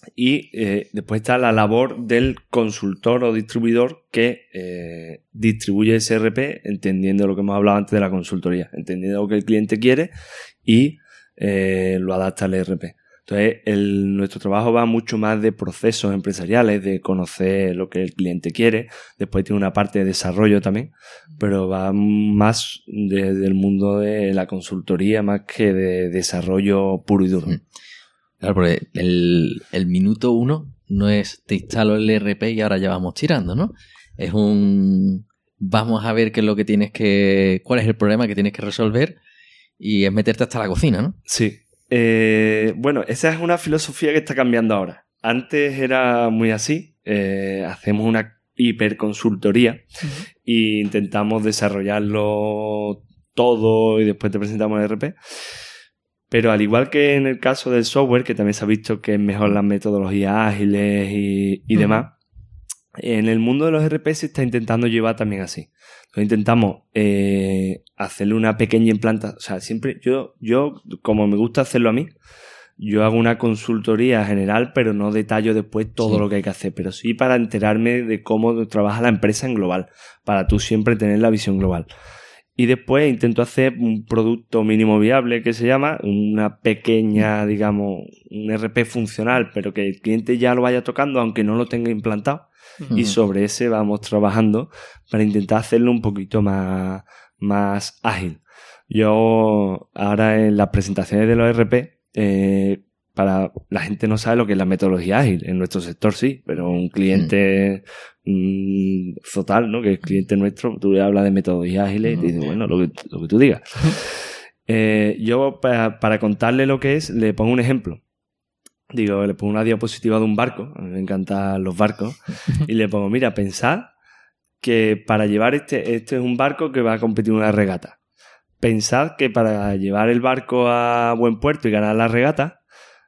Y después está la labor del consultor o distribuidor que distribuye ese ERP entendiendo lo que hemos hablado antes de la consultoría, entendiendo lo que el cliente quiere y lo adapta al ERP. Entonces, nuestro trabajo va mucho más de procesos empresariales, de conocer lo que el cliente quiere. Después tiene una parte de desarrollo también, pero va más del mundo de la consultoría más que de desarrollo puro y duro. Claro, porque el minuto 1 no es te instalo el ERP y ahora ya vamos tirando, ¿no? Es vamos a ver qué es lo que cuál es el problema que tienes que resolver y es meterte hasta la cocina, ¿no? Sí. Bueno, esa es una filosofía que está cambiando ahora. Antes era muy así. Hacemos una hiperconsultoría e intentamos desarrollarlo todo y después te presentamos el ERP. Pero al igual que en el caso del software, que también se ha visto que es mejor las metodologías ágiles y demás, en el mundo de los ERP se está intentando llevar también así. Entonces intentamos hacerle una pequeña implantación. O sea, siempre yo, como me gusta hacerlo a mí, yo hago una consultoría general, pero no detallo después todo lo que hay que hacer. Pero sí para enterarme de cómo trabaja la empresa en global, para tú siempre tener la visión global. Y después intento hacer un producto mínimo viable que se llama, una pequeña, digamos, un ERP funcional, pero que el cliente ya lo vaya tocando, aunque no lo tenga implantado. Y sobre ese vamos trabajando para intentar hacerlo un poquito más ágil. Yo ahora en las presentaciones de los ERP, para la gente no sabe lo que es la metodología ágil. En nuestro sector sí, pero un cliente total, ¿no? Que es cliente nuestro, tú le hablas de metodología ágil y te dice, bueno, lo que tú digas. Yo para contarle lo que es, le pongo un ejemplo. Digo, le pongo una diapositiva de un barco, a mí me encantan los barcos, y le pongo, mira, pensad que para llevar este es un barco que va a competir en una regata. Pensad que para llevar el barco a buen puerto y ganar la regata,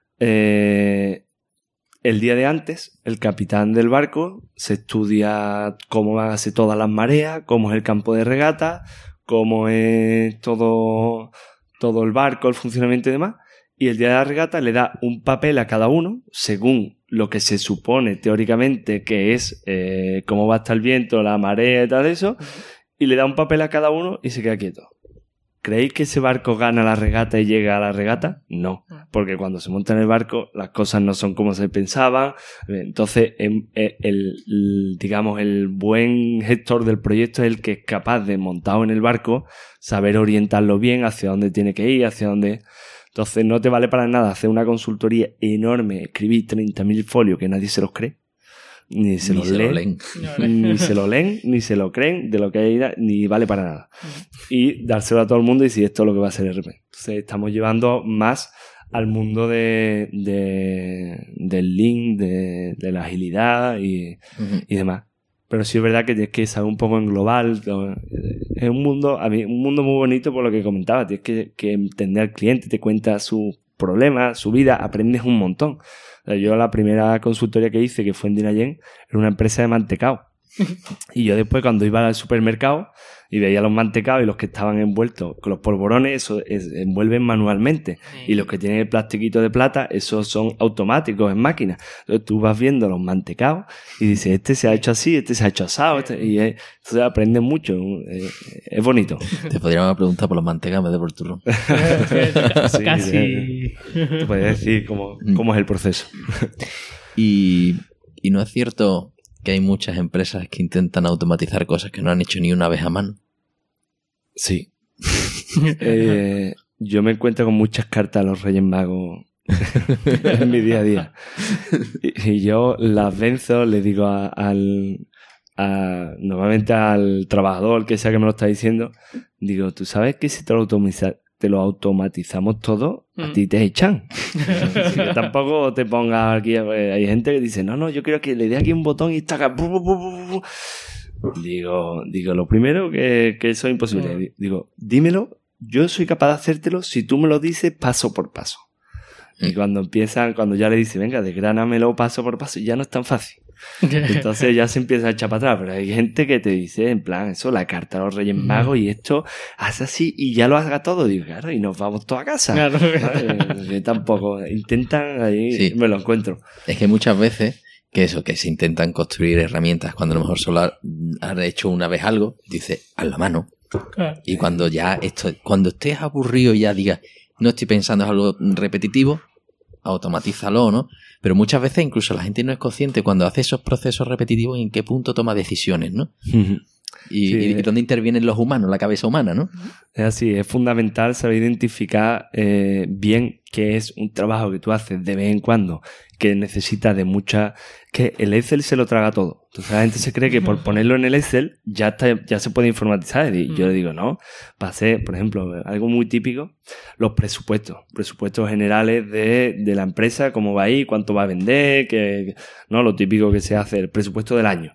el día de antes, el capitán del barco se estudia cómo van a ser todas las mareas, cómo es el campo de regata, cómo es todo el barco, el funcionamiento y demás. Y el día de la regata le da un papel a cada uno, según lo que se supone teóricamente que es cómo va a estar el viento, la marea y tal eso, y le da un papel a cada uno y se queda quieto. ¿Creéis que ese barco gana la regata y llega a la regata? No, porque cuando se monta en el barco las cosas no son como se pensaban. Entonces, digamos, el buen gestor del proyecto es el que es capaz de, montado en el barco, saber orientarlo bien hacia dónde tiene que ir, hacia dónde... Entonces no te vale para nada hacer una consultoría enorme, escribir 30.000 folios que nadie se los cree, ni se los leen, ni se lo leen, ni se lo creen, de lo que hay, ni vale para nada. Y dárselo a todo el mundo y decir esto es lo que va a ser el RP. Entonces estamos llevando más al mundo del lean, de la agilidad y demás. Pero sí es verdad que tienes que saber un poco en global. Es un mundo muy bonito por lo que comentaba. Tienes que entender al cliente, te cuenta sus problemas, su vida, aprendes un montón. Yo la primera consultoría que hice, que fue en Dinayen, era una empresa de mantecao. Y yo después cuando iba al supermercado y veía los mantecaos y los que estaban envueltos con los polvorones, eso envuelven manualmente. Y los que tienen el plastiquito de plata, esos son automáticos en máquina. Entonces tú vas viendo los mantecaos y dices, este se ha hecho así, este se ha hecho asado. Entonces aprendes mucho. Es bonito. Te podríamos preguntar por los mantecaos en vez de por turrón. Sí, casi. Te puedes decir cómo es el proceso. Y no es cierto que hay muchas empresas que intentan automatizar cosas que no han hecho ni una vez a mano. Sí. Yo me encuentro con muchas cartas a los Reyes Magos en mi día a día. Y yo las venzo, le digo normalmente al trabajador, que sea que me lo está diciendo, digo, ¿tú sabes que si te lo automatizamos todo, a ti te echan? Así que tampoco te pongas aquí. Hay gente que dice, no, yo quiero que le dé aquí un botón y está acá. Digo, lo primero que eso es imposible. Digo, dímelo, yo soy capaz de hacértelo si tú me lo dices paso por paso. Y cuando ya le dice, venga, desgránamelo paso por paso, ya no es tan fácil. Entonces ya se empieza a echar para atrás, pero hay gente que te dice, en plan, eso, la carta a los Reyes Magos y esto, haz así y ya lo haga todo. Digo, claro, y nos vamos todos a casa. Claro. Tampoco, intentan ahí, Sí. me lo encuentro. Es que muchas veces que se intentan construir herramientas cuando a lo mejor solo han hecho una vez algo, dice, a la mano. Y cuando cuando estés aburrido y ya digas, no estoy pensando en algo repetitivo, automatízalo, ¿no? Pero muchas veces incluso la gente no es consciente cuando hace esos procesos repetitivos en qué punto toma decisiones, ¿no? Y dónde intervienen los humanos, la cabeza humana, ¿no? Es así, es fundamental saber identificar bien qué es un trabajo que tú haces de vez en cuando, que necesita de mucha... que el Excel se lo traga todo. Entonces la gente se cree que por ponerlo en el Excel ya se puede informatizar. Y yo le digo, no, para hacer, por ejemplo, algo muy típico, los presupuestos generales de la empresa, cómo va a ir, cuánto va a vender, no, lo típico que se hace, el presupuesto del año.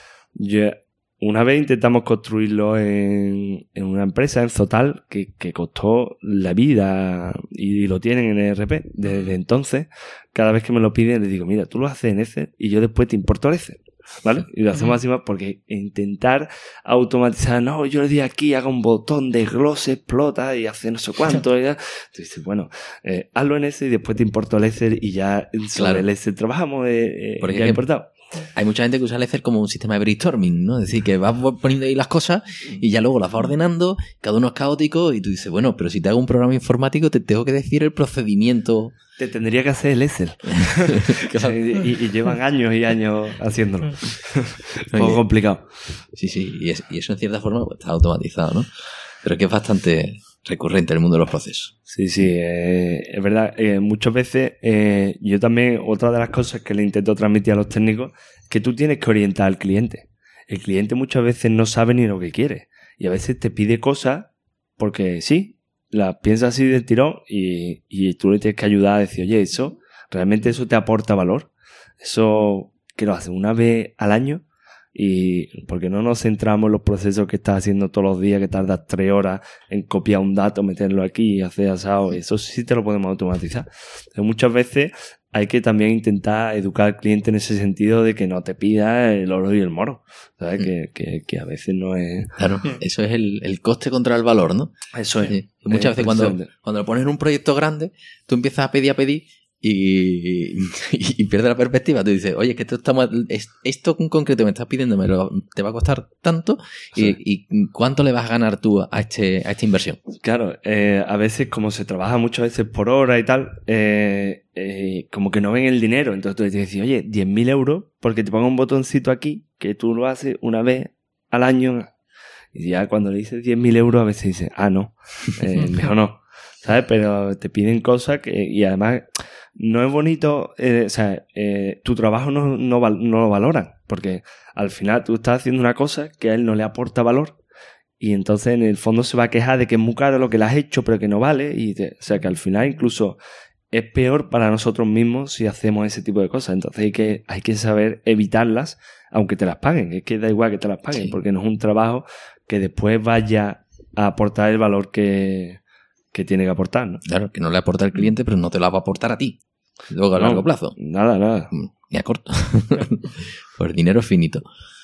Una vez intentamos construirlo en una empresa, en Zotal, que costó la vida y lo tienen en ERP. Desde entonces, cada vez que me lo piden, les digo, mira, tú lo haces en Excel y yo después te importo el Excel, ¿vale? Y lo hacemos así más porque intentar automatizar, no, yo le di aquí, haga un botón, desglose, explota y hace no sé cuánto. Entonces dices, bueno, hazlo en Excel y después te importo el Excel y ya sobre el Excel trabajamos ya importado. Hay mucha gente que usa el Excel como un sistema de brainstorming, ¿no? Es decir, que vas poniendo ahí las cosas y ya luego las vas ordenando, cada uno es caótico y tú dices, bueno, pero si te hago un programa informático te tengo que decir el procedimiento. Te tendría que hacer el Excel. Claro. y llevan años y años haciéndolo. Un poco complicado. Sí, y eso en cierta forma pues, está automatizado, ¿no? Pero que es bastante recurrente en el mundo de los procesos. Sí, es verdad. Muchas veces, yo también, otra de las cosas que le intento transmitir a los técnicos, que tú tienes que orientar al cliente. El cliente muchas veces no sabe ni lo que quiere. Y a veces te pide cosas porque sí, las piensa así del tirón y tú le tienes que ayudar a decir, oye, realmente eso te aporta valor. Eso que lo haces una vez al año. Y porque no nos centramos en los procesos que estás haciendo todos los días, que tardas 3 horas en copiar un dato, meterlo aquí y hacer asado. Eso sí te lo podemos automatizar. Pero muchas veces hay que también intentar educar al cliente en ese sentido de que no te pida el oro y el moro. ¿Sabes? Que a veces no es... Claro, eso es el coste contra el valor, ¿no? Eso es. Sí. Muchas veces cuando lo pones en un proyecto grande, tú empiezas a pedir y pierdes la perspectiva. Tú dices, oye, que esto en concreto me estás pidiendo, te va a costar tanto. Sí. ¿Y cuánto le vas a ganar tú a esta inversión? Claro, a veces como se trabaja muchas veces por hora y tal, como que no ven el dinero. Entonces tú le dices, oye, 10.000 euros porque te pongo un botoncito aquí que tú lo haces una vez al año. Y ya cuando le dices 10.000 euros a veces dices, no, mejor no. ¿Sabes? Pero te piden cosas y además no es bonito, tu trabajo no lo valoran, porque al final tú estás haciendo una cosa que a él no le aporta valor y entonces en el fondo se va a quejar de que es muy caro lo que le has hecho pero que no vale o sea que al final incluso es peor para nosotros mismos si hacemos ese tipo de cosas. Entonces hay que saber evitarlas aunque te las paguen, es que da igual que te las paguen, sí. Porque no es un trabajo que después vaya a aportar el valor que tiene que aportar, ¿no? Claro, que no le aporta al cliente, pero no te la va a aportar a ti. Luego a largo plazo. Nada. Ni a corto. Por dinero finito.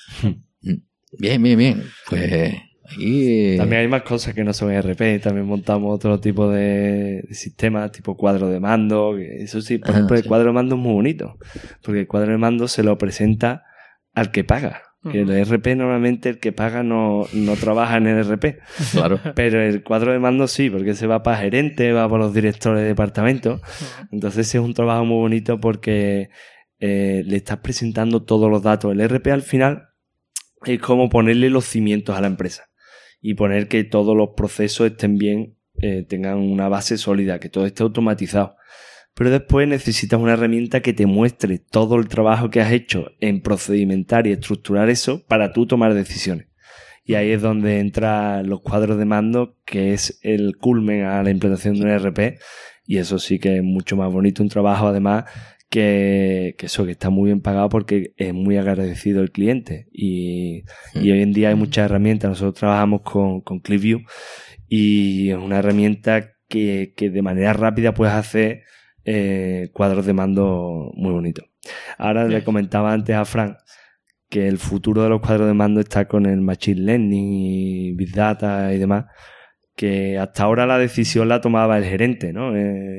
Bien. Pues aquí... También hay más cosas que no son ERP. También montamos otro tipo de sistemas, tipo cuadro de mando. Eso sí, por ejemplo, el cuadro de mando es muy bonito. Porque el cuadro de mando se lo presenta al que paga. Que el ERP normalmente el que paga no trabaja en el ERP. Claro. Pero el cuadro de mando sí, porque se va para gerente, va para los directores de departamento. Entonces ese es un trabajo muy bonito porque le estás presentando todos los datos. El ERP al final es como ponerle los cimientos a la empresa y poner que todos los procesos estén bien, tengan una base sólida, que todo esté automatizado. Pero después necesitas una herramienta que te muestre todo el trabajo que has hecho en procedimentar y estructurar eso para tú tomar decisiones. Y ahí es donde entran los cuadros de mando, que es el culmen a la implantación de un ERP. Y eso sí que es mucho más bonito, un trabajo además que está muy bien pagado porque es muy agradecido el cliente. Y hoy en día hay muchas herramientas. Nosotros trabajamos con ClickView y es una herramienta que de manera rápida puedes hacer cuadros de mando muy bonitos. Ahora le comentaba antes a Fran que el futuro de los cuadros de mando está con el Machine Learning y Big Data y demás, que hasta ahora la decisión la tomaba el gerente, ¿no?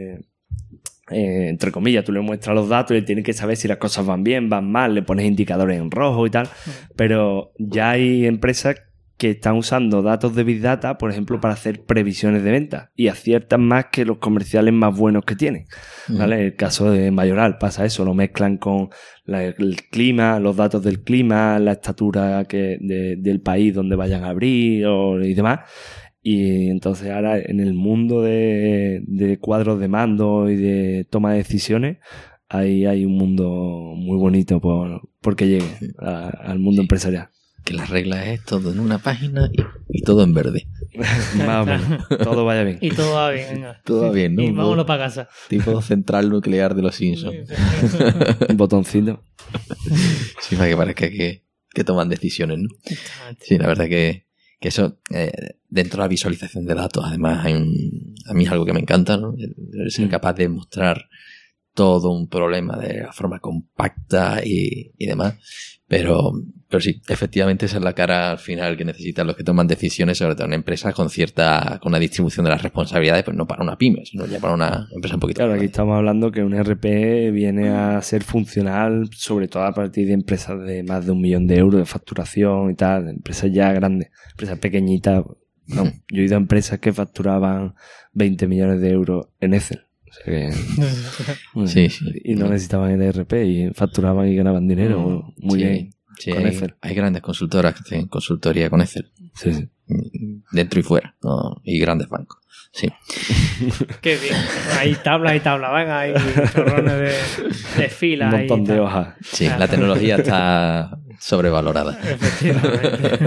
Entre comillas, tú le muestras los datos y él tiene que saber si las cosas van bien, van mal, le pones indicadores en rojo y tal, pero ya hay empresas que están usando datos de Big Data, por ejemplo, para hacer previsiones de venta y aciertan más que los comerciales más buenos que tienen, ¿vale? En el caso de Mayoral pasa eso, lo mezclan con el clima, los datos del clima, la estatura del país donde vayan a abrir y demás. Y entonces ahora en el mundo de cuadros de mando y de toma de decisiones, ahí hay un mundo muy bonito porque llegue al mundo empresarial. Que la regla es todo en una página y todo en verde. Más o menos. Todo vaya bien. Y todo va bien. Venga. Todo va bien, ¿no? Y vámonos para casa. Tipo central nuclear de los Simpsons. Un botoncito. Sí, para que parezca que toman decisiones, ¿no? Sí, la verdad que eso, dentro de la visualización de datos, además, a mí es algo que me encanta, ¿no? El ser capaz de mostrar todo un problema de forma compacta y demás. Pero sí, efectivamente esa es la cara al final que necesitan los que toman decisiones, sobre todo en empresas con una distribución de las responsabilidades, pues no para una pyme, sino ya para una empresa un poquito Claro, más aquí grande. estamos hablando que un ERP viene a ser funcional, sobre todo a partir de empresas de más de 1 millón de euros de facturación y tal, empresas ya grandes, empresas pequeñitas. No, yo he ido a empresas que facturaban 20 millones de euros en Excel. O sea que, Sí. Y no necesitaban el ERP y facturaban y ganaban dinero muy Sí, bien sí, con Excel. hay grandes consultoras que hacen consultoría con Excel. Sí. Dentro y fuera, ¿no? Y grandes bancos. Sí. Qué bien. Hay tablas y tablas. Venga, hay chorrones de filas. Un montón de tal. hojas. Sí, la tecnología está sobrevalorada. Efectivamente.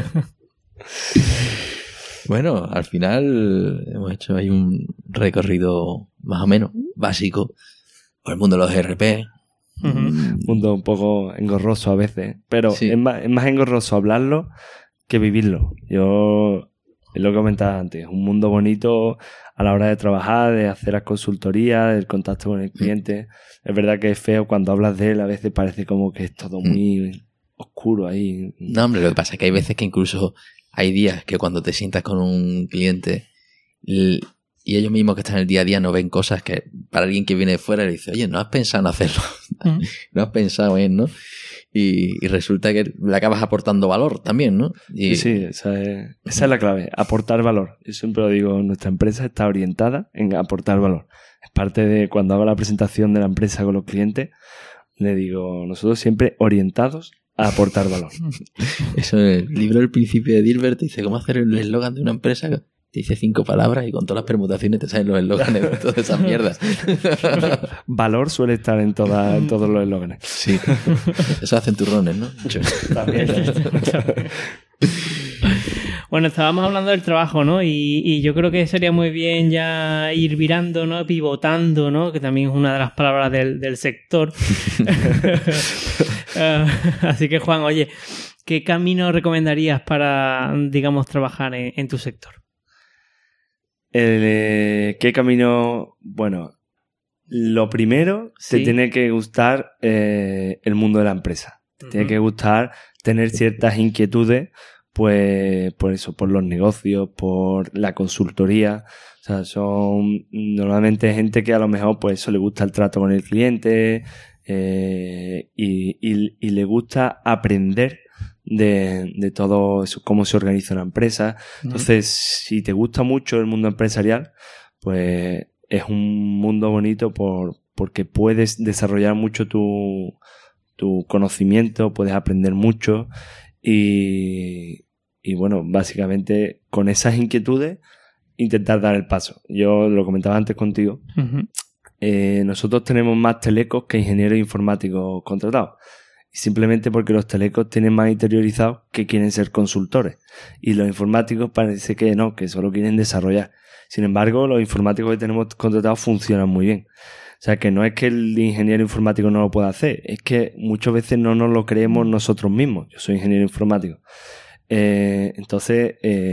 Bueno, al final hemos hecho ahí un recorrido más o menos básico por el mundo de los ERP. Un mundo un poco engorroso a veces, pero Sí. es más engorroso hablarlo que vivirlo. Yo lo que comentaba antes, un mundo bonito a la hora de trabajar, de hacer las consultorías, el contacto con el cliente. Es verdad que es feo cuando hablas de él, a veces parece como que es todo muy oscuro ahí. No, hombre, lo que pasa es que hay veces que incluso hay días que cuando te sientas con un cliente y ellos mismos que están en el día a día no ven cosas que para alguien que viene de fuera le dice, oye, ¿no has pensado en hacerlo? ¿No has pensado en, no? Y resulta que le acabas aportando valor también, ¿no? Y Sí, esa es la clave, aportar valor. Yo siempre lo digo, nuestra empresa está orientada en aportar valor. Es parte de cuando hago la presentación de la empresa con los clientes, le digo, nosotros siempre orientados a aportar valor. eso en el libro El Principio de Dilbert te dice cómo hacer el eslogan de una empresa. Te dice 5 palabras y con todas las permutaciones te salen los eslóganes de todas esas mierdas. Valor suele estar en todos los eslóganes. Sí. Eso hacen turrones, ¿no? También. Bueno, estábamos hablando del trabajo, ¿no? Y yo creo que sería muy bien ya ir virando, ¿no? Pivotando, ¿no? Que también es una de las palabras del sector. Así que, Juan, oye, ¿qué camino recomendarías para, digamos, trabajar en tu sector? ¿Qué camino? Bueno, lo primero, Sí. te tiene que gustar el mundo de la empresa. Te tiene que gustar tener ciertas inquietudes, pues por eso, por los negocios, por la consultoría. O sea, son normalmente gente que a lo mejor pues eso le gusta el trato con el cliente y le gusta aprender de todo eso, cómo se organiza una empresa. Entonces, si te gusta mucho el mundo empresarial, pues es un mundo bonito porque puedes desarrollar mucho tu conocimiento, puedes aprender mucho y bueno, básicamente con esas inquietudes intentar dar el paso. Yo lo comentaba antes contigo. Nosotros tenemos más telecos que ingenieros informáticos contratados. Y simplemente porque los telecos tienen más interiorizado que quieren ser consultores. Y los informáticos parece que no, que solo quieren desarrollar. Sin embargo, los informáticos que tenemos contratados funcionan muy bien. O sea, que no es que el ingeniero informático no lo pueda hacer, es que muchas veces no nos lo creemos nosotros mismos. Yo soy ingeniero informático. Entonces,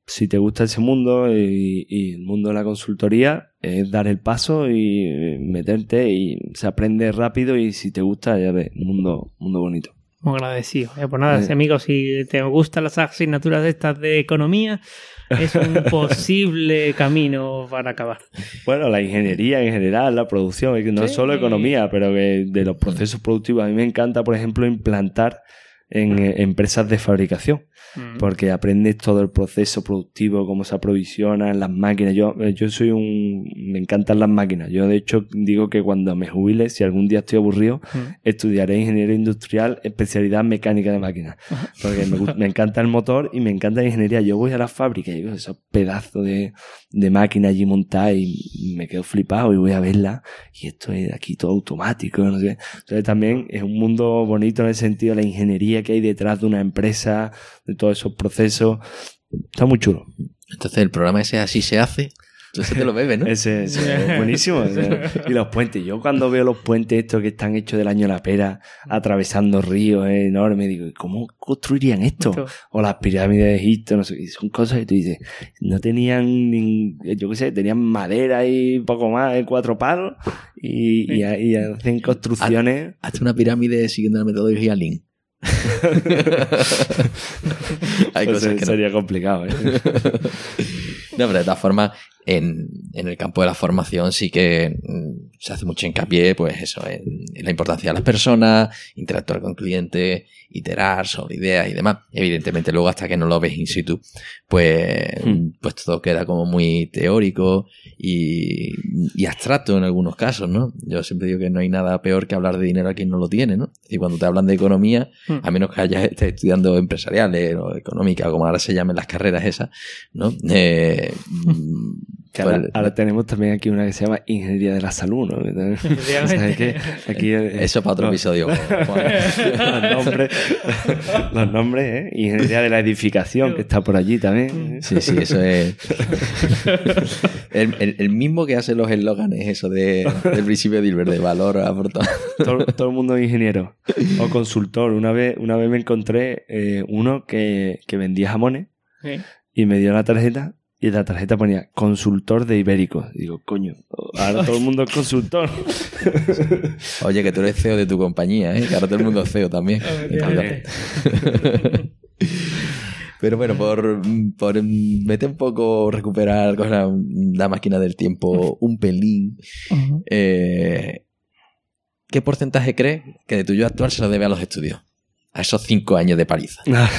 si te gusta ese mundo y el mundo de la consultoría, es dar el paso y meterte y se aprende rápido y si te gusta, ya ves, mundo bonito. Muy agradecido. Pues nada, amigos, si te gustan las asignaturas estas de economía, es un posible camino para acabar. Bueno, la ingeniería en general, la producción, no es solo economía, pero que de los procesos productivos. A mí me encanta, por ejemplo, implantar en empresas de fabricación, porque aprendes todo el proceso productivo, cómo se aprovisionan las máquinas. Yo me encantan las máquinas. Yo, de hecho, digo que cuando me jubile, si algún día estoy aburrido, estudiaré ingeniería industrial, especialidad mecánica de máquinas, porque me encanta el motor y me encanta la ingeniería. Yo voy a la fábrica y digo, esos pedazos de máquinas allí montadas y me quedo flipado y voy a verla y esto es aquí todo automático, no sé. Entonces también es un mundo bonito en el sentido de la ingeniería que hay detrás de una empresa, de todos esos procesos. Está muy chulo. Entonces el programa ese Así se hace, entonces te lo bebes, ¿no? Ese es buenísimo. Y los puentes. Yo cuando veo los puentes estos que están hechos del año de la pera, atravesando ríos enormes, digo, ¿cómo construirían esto? O las pirámides de Egipto, no sé. Y son cosas que tú dices, no tenían, yo qué sé, tenían madera y poco más, 4 palos, y hacen construcciones. Hasta una pirámide siguiendo la metodología Lean. Hay pues cosas que sería complicado, ¿eh? No, pero de todas formas, en el campo de la formación sí que se hace mucho hincapié, pues eso, en la importancia de las personas, interactuar con clientes, iterar sobre ideas y demás. Evidentemente, luego hasta que no lo ves in situ, pues todo queda como muy teórico y abstracto en algunos casos, ¿no? Yo siempre digo que no hay nada peor que hablar de dinero a quien no lo tiene, ¿no? Y cuando te hablan de economía, a menos que estés estudiando empresariales o económica, como ahora se llaman las carreras esas, ¿no? Ahora tenemos también aquí una que se llama Ingeniería de la Salud, ¿no? ¿Sabes qué? Aquí, eso para otro episodio. Los nombres, ¿eh? Ingeniería de la Edificación, que está por allí también. Sí, eso es. El mismo que hace los eslóganes, eso del principio de Dilbert, de valor aportado. Todo el mundo es ingeniero o consultor. Una vez me encontré uno que vendía jamones y me dio la tarjeta. Y en la tarjeta ponía consultor de ibéricos. Digo, coño, ahora todo el mundo es consultor. Oye, que tú eres CEO de tu compañía, ¿eh? Que ahora todo el mundo es CEO también. Pero bueno, por meter un poco, recuperar con la máquina del tiempo un pelín, ¿qué porcentaje crees que de tu yo actual se lo debe a los estudios? A esos 5 años de paliza.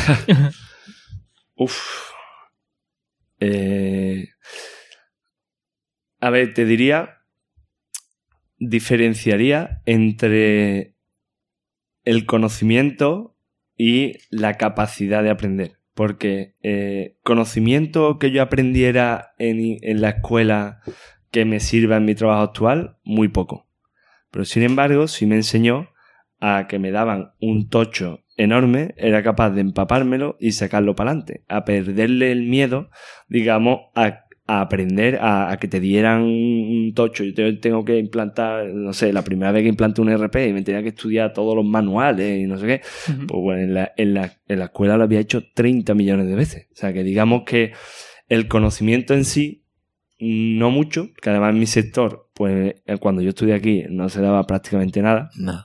A ver, te diría, diferenciaría entre el conocimiento y la capacidad de aprender. Porque conocimiento que yo aprendiera en la escuela que me sirva en mi trabajo actual, muy poco. Pero sin embargo, sí me enseñó a que me daban un tocho enorme, era capaz de empapármelo y sacarlo para adelante, a perderle el miedo, digamos, a aprender a que te dieran un tocho. Yo tengo que implantar, no sé, la primera vez que implanté un ERP y me tenía que estudiar todos los manuales y no sé qué, pues bueno, en la escuela lo había hecho 30 millones de veces. O sea, que digamos que el conocimiento en sí, no mucho, que además en mi sector, pues cuando yo estudié aquí no se daba prácticamente nada. No.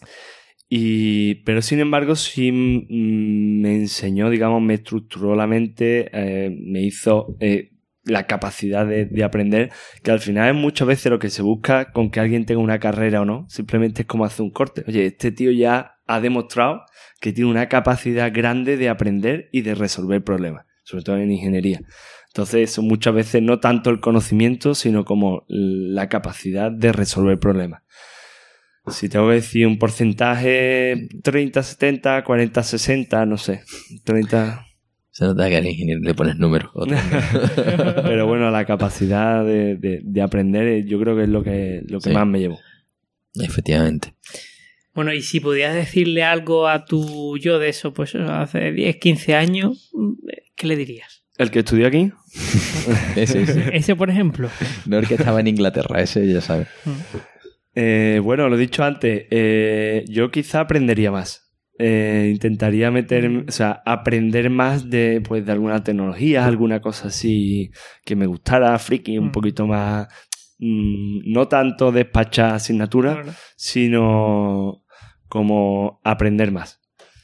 Pero sin embargo sí me enseñó, digamos, me estructuró la mente, me hizo la capacidad de aprender, que al final es muchas veces lo que se busca con que alguien tenga una carrera o no, simplemente es como hacer un corte. Oye, este tío ya ha demostrado que tiene una capacidad grande de aprender y de resolver problemas, sobre todo en ingeniería. Entonces, eso muchas veces no tanto el conocimiento, sino como la capacidad de resolver problemas. Si tengo que decir un porcentaje, 30-70, 40-60, no sé, 30... Se nota que al ingeniero le pones números. Pero bueno, la capacidad de aprender yo creo que es lo que sí, más me llevo. Efectivamente. Bueno, y si pudieras decirle algo a tu yo de eso, pues hace 10, 15 años, ¿qué le dirías? ¿El que estudió aquí? Ese, por ejemplo. No, el que estaba en Inglaterra, ese ya sabes. Bueno, lo he dicho antes, yo quizá aprendería más. intentaría aprender más de alguna tecnología, alguna cosa así que me gustara, friki, un poquito más, no tanto despachar asignatura, sino como aprender más.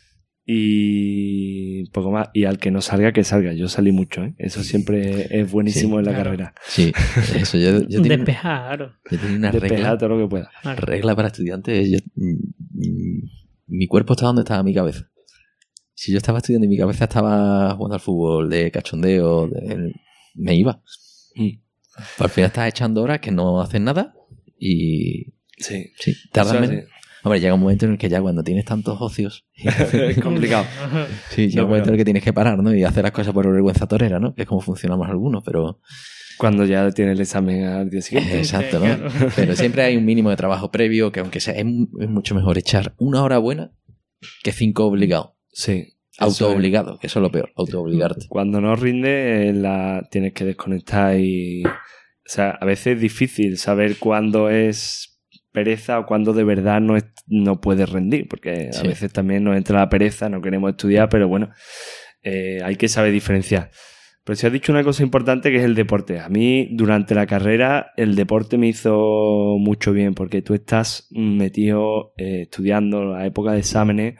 Y poco más. Y al que no salga, que salga. Yo salí mucho, ¿eh? Eso siempre es buenísimo en la carrera. Sí, eso yo tenía, despejar. Yo tenía una despejar todo lo que pueda. Regla para estudiantes. Mi cuerpo estaba donde estaba mi cabeza. Si yo estaba estudiando y mi cabeza estaba jugando al fútbol de cachondeo, me iba. Al final estás echando horas que no hacen nada y sí tardan menos. Hombre, llega un momento en el que ya cuando tienes tantos ocios es complicado. Sí, llega un momento en el que tienes que parar, ¿no? Y hacer las cosas por vergüenza torera, ¿no? Que es como funcionamos algunos, pero... Cuando ya tienes el examen al día siguiente. Exacto, ¿no? Claro. Pero siempre hay un mínimo de trabajo previo que aunque sea es mucho mejor echar 1 hora buena que 5 obligados. Sí. Autoobligado, que eso es lo peor, autoobligarte. Cuando no rinde, tienes que desconectar y... O sea, a veces es difícil saber cuándo es pereza o cuándo de verdad no puedes rendir, porque a veces también nos entra la pereza, no queremos estudiar, pero bueno, hay que saber diferenciar. Pero si has dicho una cosa importante que es el deporte. A mí, durante la carrera, el deporte me hizo mucho bien, porque tú estás metido estudiando la época de exámenes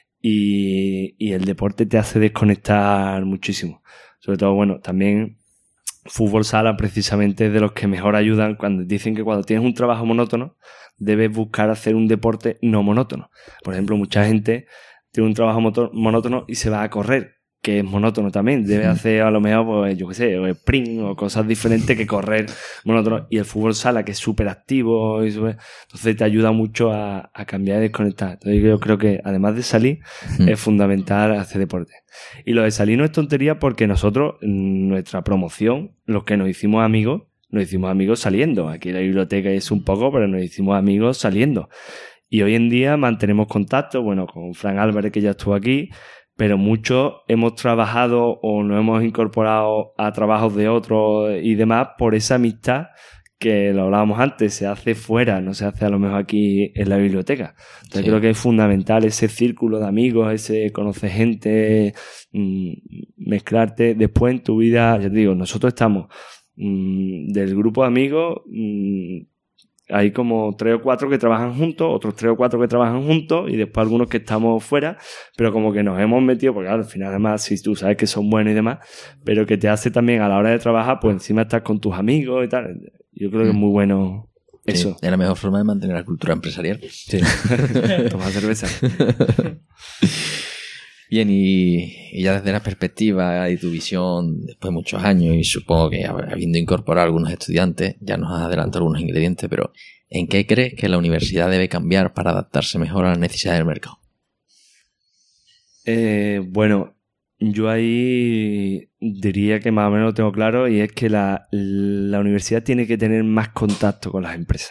y el deporte te hace desconectar muchísimo. Sobre todo, bueno, también fútbol sala precisamente es de los que mejor ayudan cuando dicen que cuando tienes un trabajo monótono debes buscar hacer un deporte no monótono. Por ejemplo, mucha gente tiene un trabajo monótono y se va a correr, que es monótono también. Debe hacer a lo mejor, pues, yo qué sé, o sprint o cosas diferentes que correr monótono. Y el fútbol sala, que es súper activo, entonces te ayuda mucho a cambiar y desconectar. Entonces yo creo que además de salir, es fundamental hacer deporte. Y lo de salir no es tontería porque nosotros, en nuestra promoción, los que nos hicimos amigos saliendo. Aquí en la biblioteca es un poco, pero nos hicimos amigos saliendo. Y hoy en día mantenemos contacto, bueno, con Fran Álvarez, que ya estuvo aquí, pero muchos hemos trabajado o nos hemos incorporado a trabajos de otros y demás por esa amistad que lo hablábamos antes, se hace fuera, no se hace a lo mejor aquí en la biblioteca. Entonces creo que es fundamental ese círculo de amigos, ese conocer gente, mezclarte. Después en tu vida, ya te digo, nosotros estamos del grupo de amigos, hay como 3 o 4 que trabajan juntos, otros 3 o 4 que trabajan juntos y después algunos que estamos fuera, pero como que nos hemos metido, porque claro, al final además si tú sabes que son buenos y demás, pero que te hace también a la hora de trabajar, pues encima estás con tus amigos y tal. Yo creo que es muy bueno eso. Sí, es la mejor forma de mantener la cultura empresarial. Sí. Tomar cerveza. Bien, y ya desde la perspectiva y tu visión, después de muchos años, y supongo que habiendo incorporado a algunos estudiantes, ya nos has adelantado algunos ingredientes, pero ¿en qué crees que la universidad debe cambiar para adaptarse mejor a las necesidades del mercado? Bueno, yo ahí diría que más o menos lo tengo claro, y es que la universidad tiene que tener más contacto con las empresas.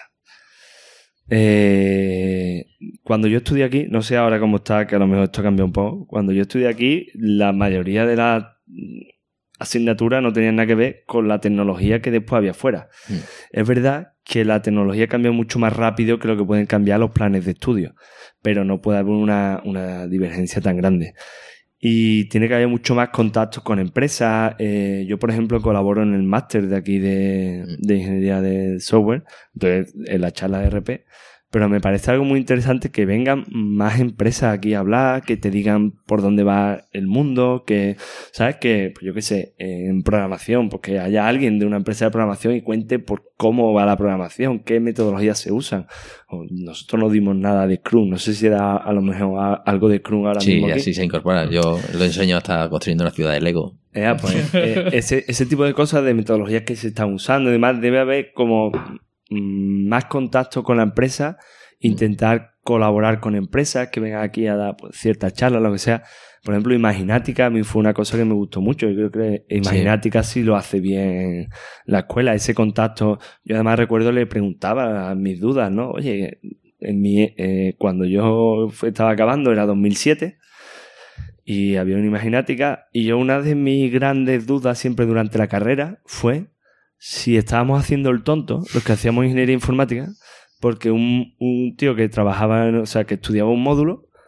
Cuando yo estudié aquí, no sé ahora cómo está, que a lo mejor esto cambia un poco. Cuando yo estudié aquí, la mayoría de las asignaturas no tenían nada que ver con la tecnología que después había fuera. Es verdad que la tecnología cambia mucho más rápido que lo que pueden cambiar los planes de estudio, pero no puede haber una divergencia tan grande. Y tiene que haber mucho más contactos con empresas. Yo, por ejemplo, colaboro en el máster de aquí de ingeniería de software, entonces en la charla de RP, pero me parece algo muy interesante que vengan más empresas aquí a hablar, que te digan por dónde va el mundo, que, ¿sabes? Que, pues yo qué sé, en programación, pues que haya alguien de una empresa de programación y cuente por cómo va la programación, qué metodologías se usan. Nosotros no dimos nada de Scrum, no sé si da a lo mejor algo de Scrum ahora mismo. Sí, aquí. así se incorpora. Yo lo enseño hasta construyendo la ciudad de Lego. Pues, ese tipo de cosas, de metodologías que se están usando y demás, debe haber como más contacto con la empresa, intentar colaborar con empresas que vengan aquí a dar pues, ciertas charlas, lo que sea. Por ejemplo, Imaginática a mí fue una cosa que me gustó mucho. Yo creo que Imaginática sí lo hace bien la escuela, ese contacto. Yo además recuerdo le preguntaba mis dudas, ¿no? Oye, cuando yo estaba acabando era 2007 y había una Imaginática, y yo una de mis grandes dudas siempre durante la carrera fue si estábamos haciendo el tonto, los que hacíamos ingeniería informática, porque un tío que trabajaba, o sea, que estudiaba un módulo,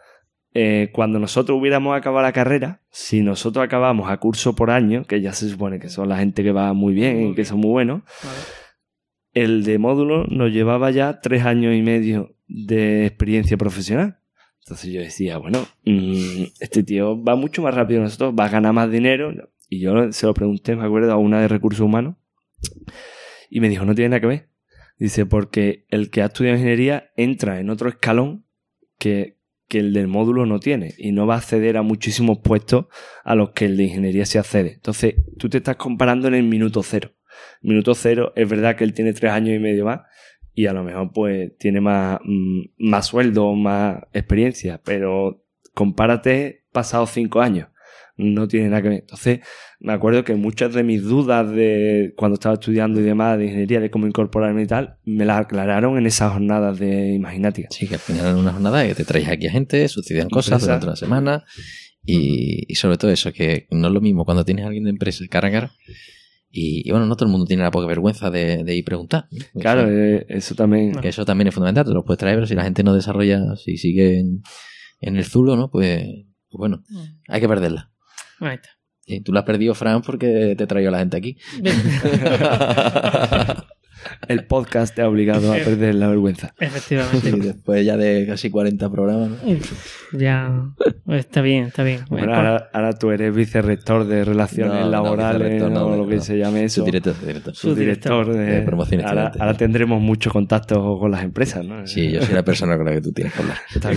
cuando nosotros hubiéramos acabado la carrera, si nosotros acabamos a curso por año, que ya se supone que son la gente que va muy bien y que son muy buenos, el de módulo nos llevaba ya 3 años y medio de experiencia profesional. Entonces yo decía, bueno, este tío va mucho más rápido que nosotros, va a ganar más dinero. Y yo se lo pregunté, me acuerdo, a una de recursos humanos, y me dijo, no tiene nada que ver. Dice, porque el que ha estudiado ingeniería entra en otro escalón que el del módulo no tiene y no va a acceder a muchísimos puestos a los que el de ingeniería se accede. Entonces, tú te estás comparando en el minuto cero. Minuto cero, es verdad que él tiene 3 años y medio más y a lo mejor pues tiene más sueldo, más experiencia, pero compárate pasados 5 años. No tiene nada que ver. Entonces, me acuerdo que muchas de mis dudas de cuando estaba estudiando y demás de ingeniería, de cómo incorporarme y tal, me las aclararon en esas jornadas de Imaginática. Sí, que al final en una jornada que te traes aquí a gente, sucedían cosas durante una semana y sobre todo eso, que no es lo mismo cuando tienes a alguien de empresa cara a cara y bueno, no todo el mundo tiene la poca vergüenza de ir a preguntar, ¿no? Claro, eso también... Que eso también es fundamental, te lo puedes traer, pero si la gente no desarrolla, si sigue en el zulo, ¿no? Pues bueno, hay que perderla. Ahí está. Y tú la has perdido, Fran, porque te traigo a la gente aquí. El podcast te ha obligado a perder la vergüenza. Efectivamente. Y después ya de casi 40 programas, ¿no? Ya, está bien, está bien. Bueno, ahora tú eres vicerrector de relaciones laborales o lo que se llame eso. Subdirector de promoción. Ahora tendremos mucho contacto con las empresas, ¿no? Sí, yo soy la persona con la que tú tienes que hablar. Está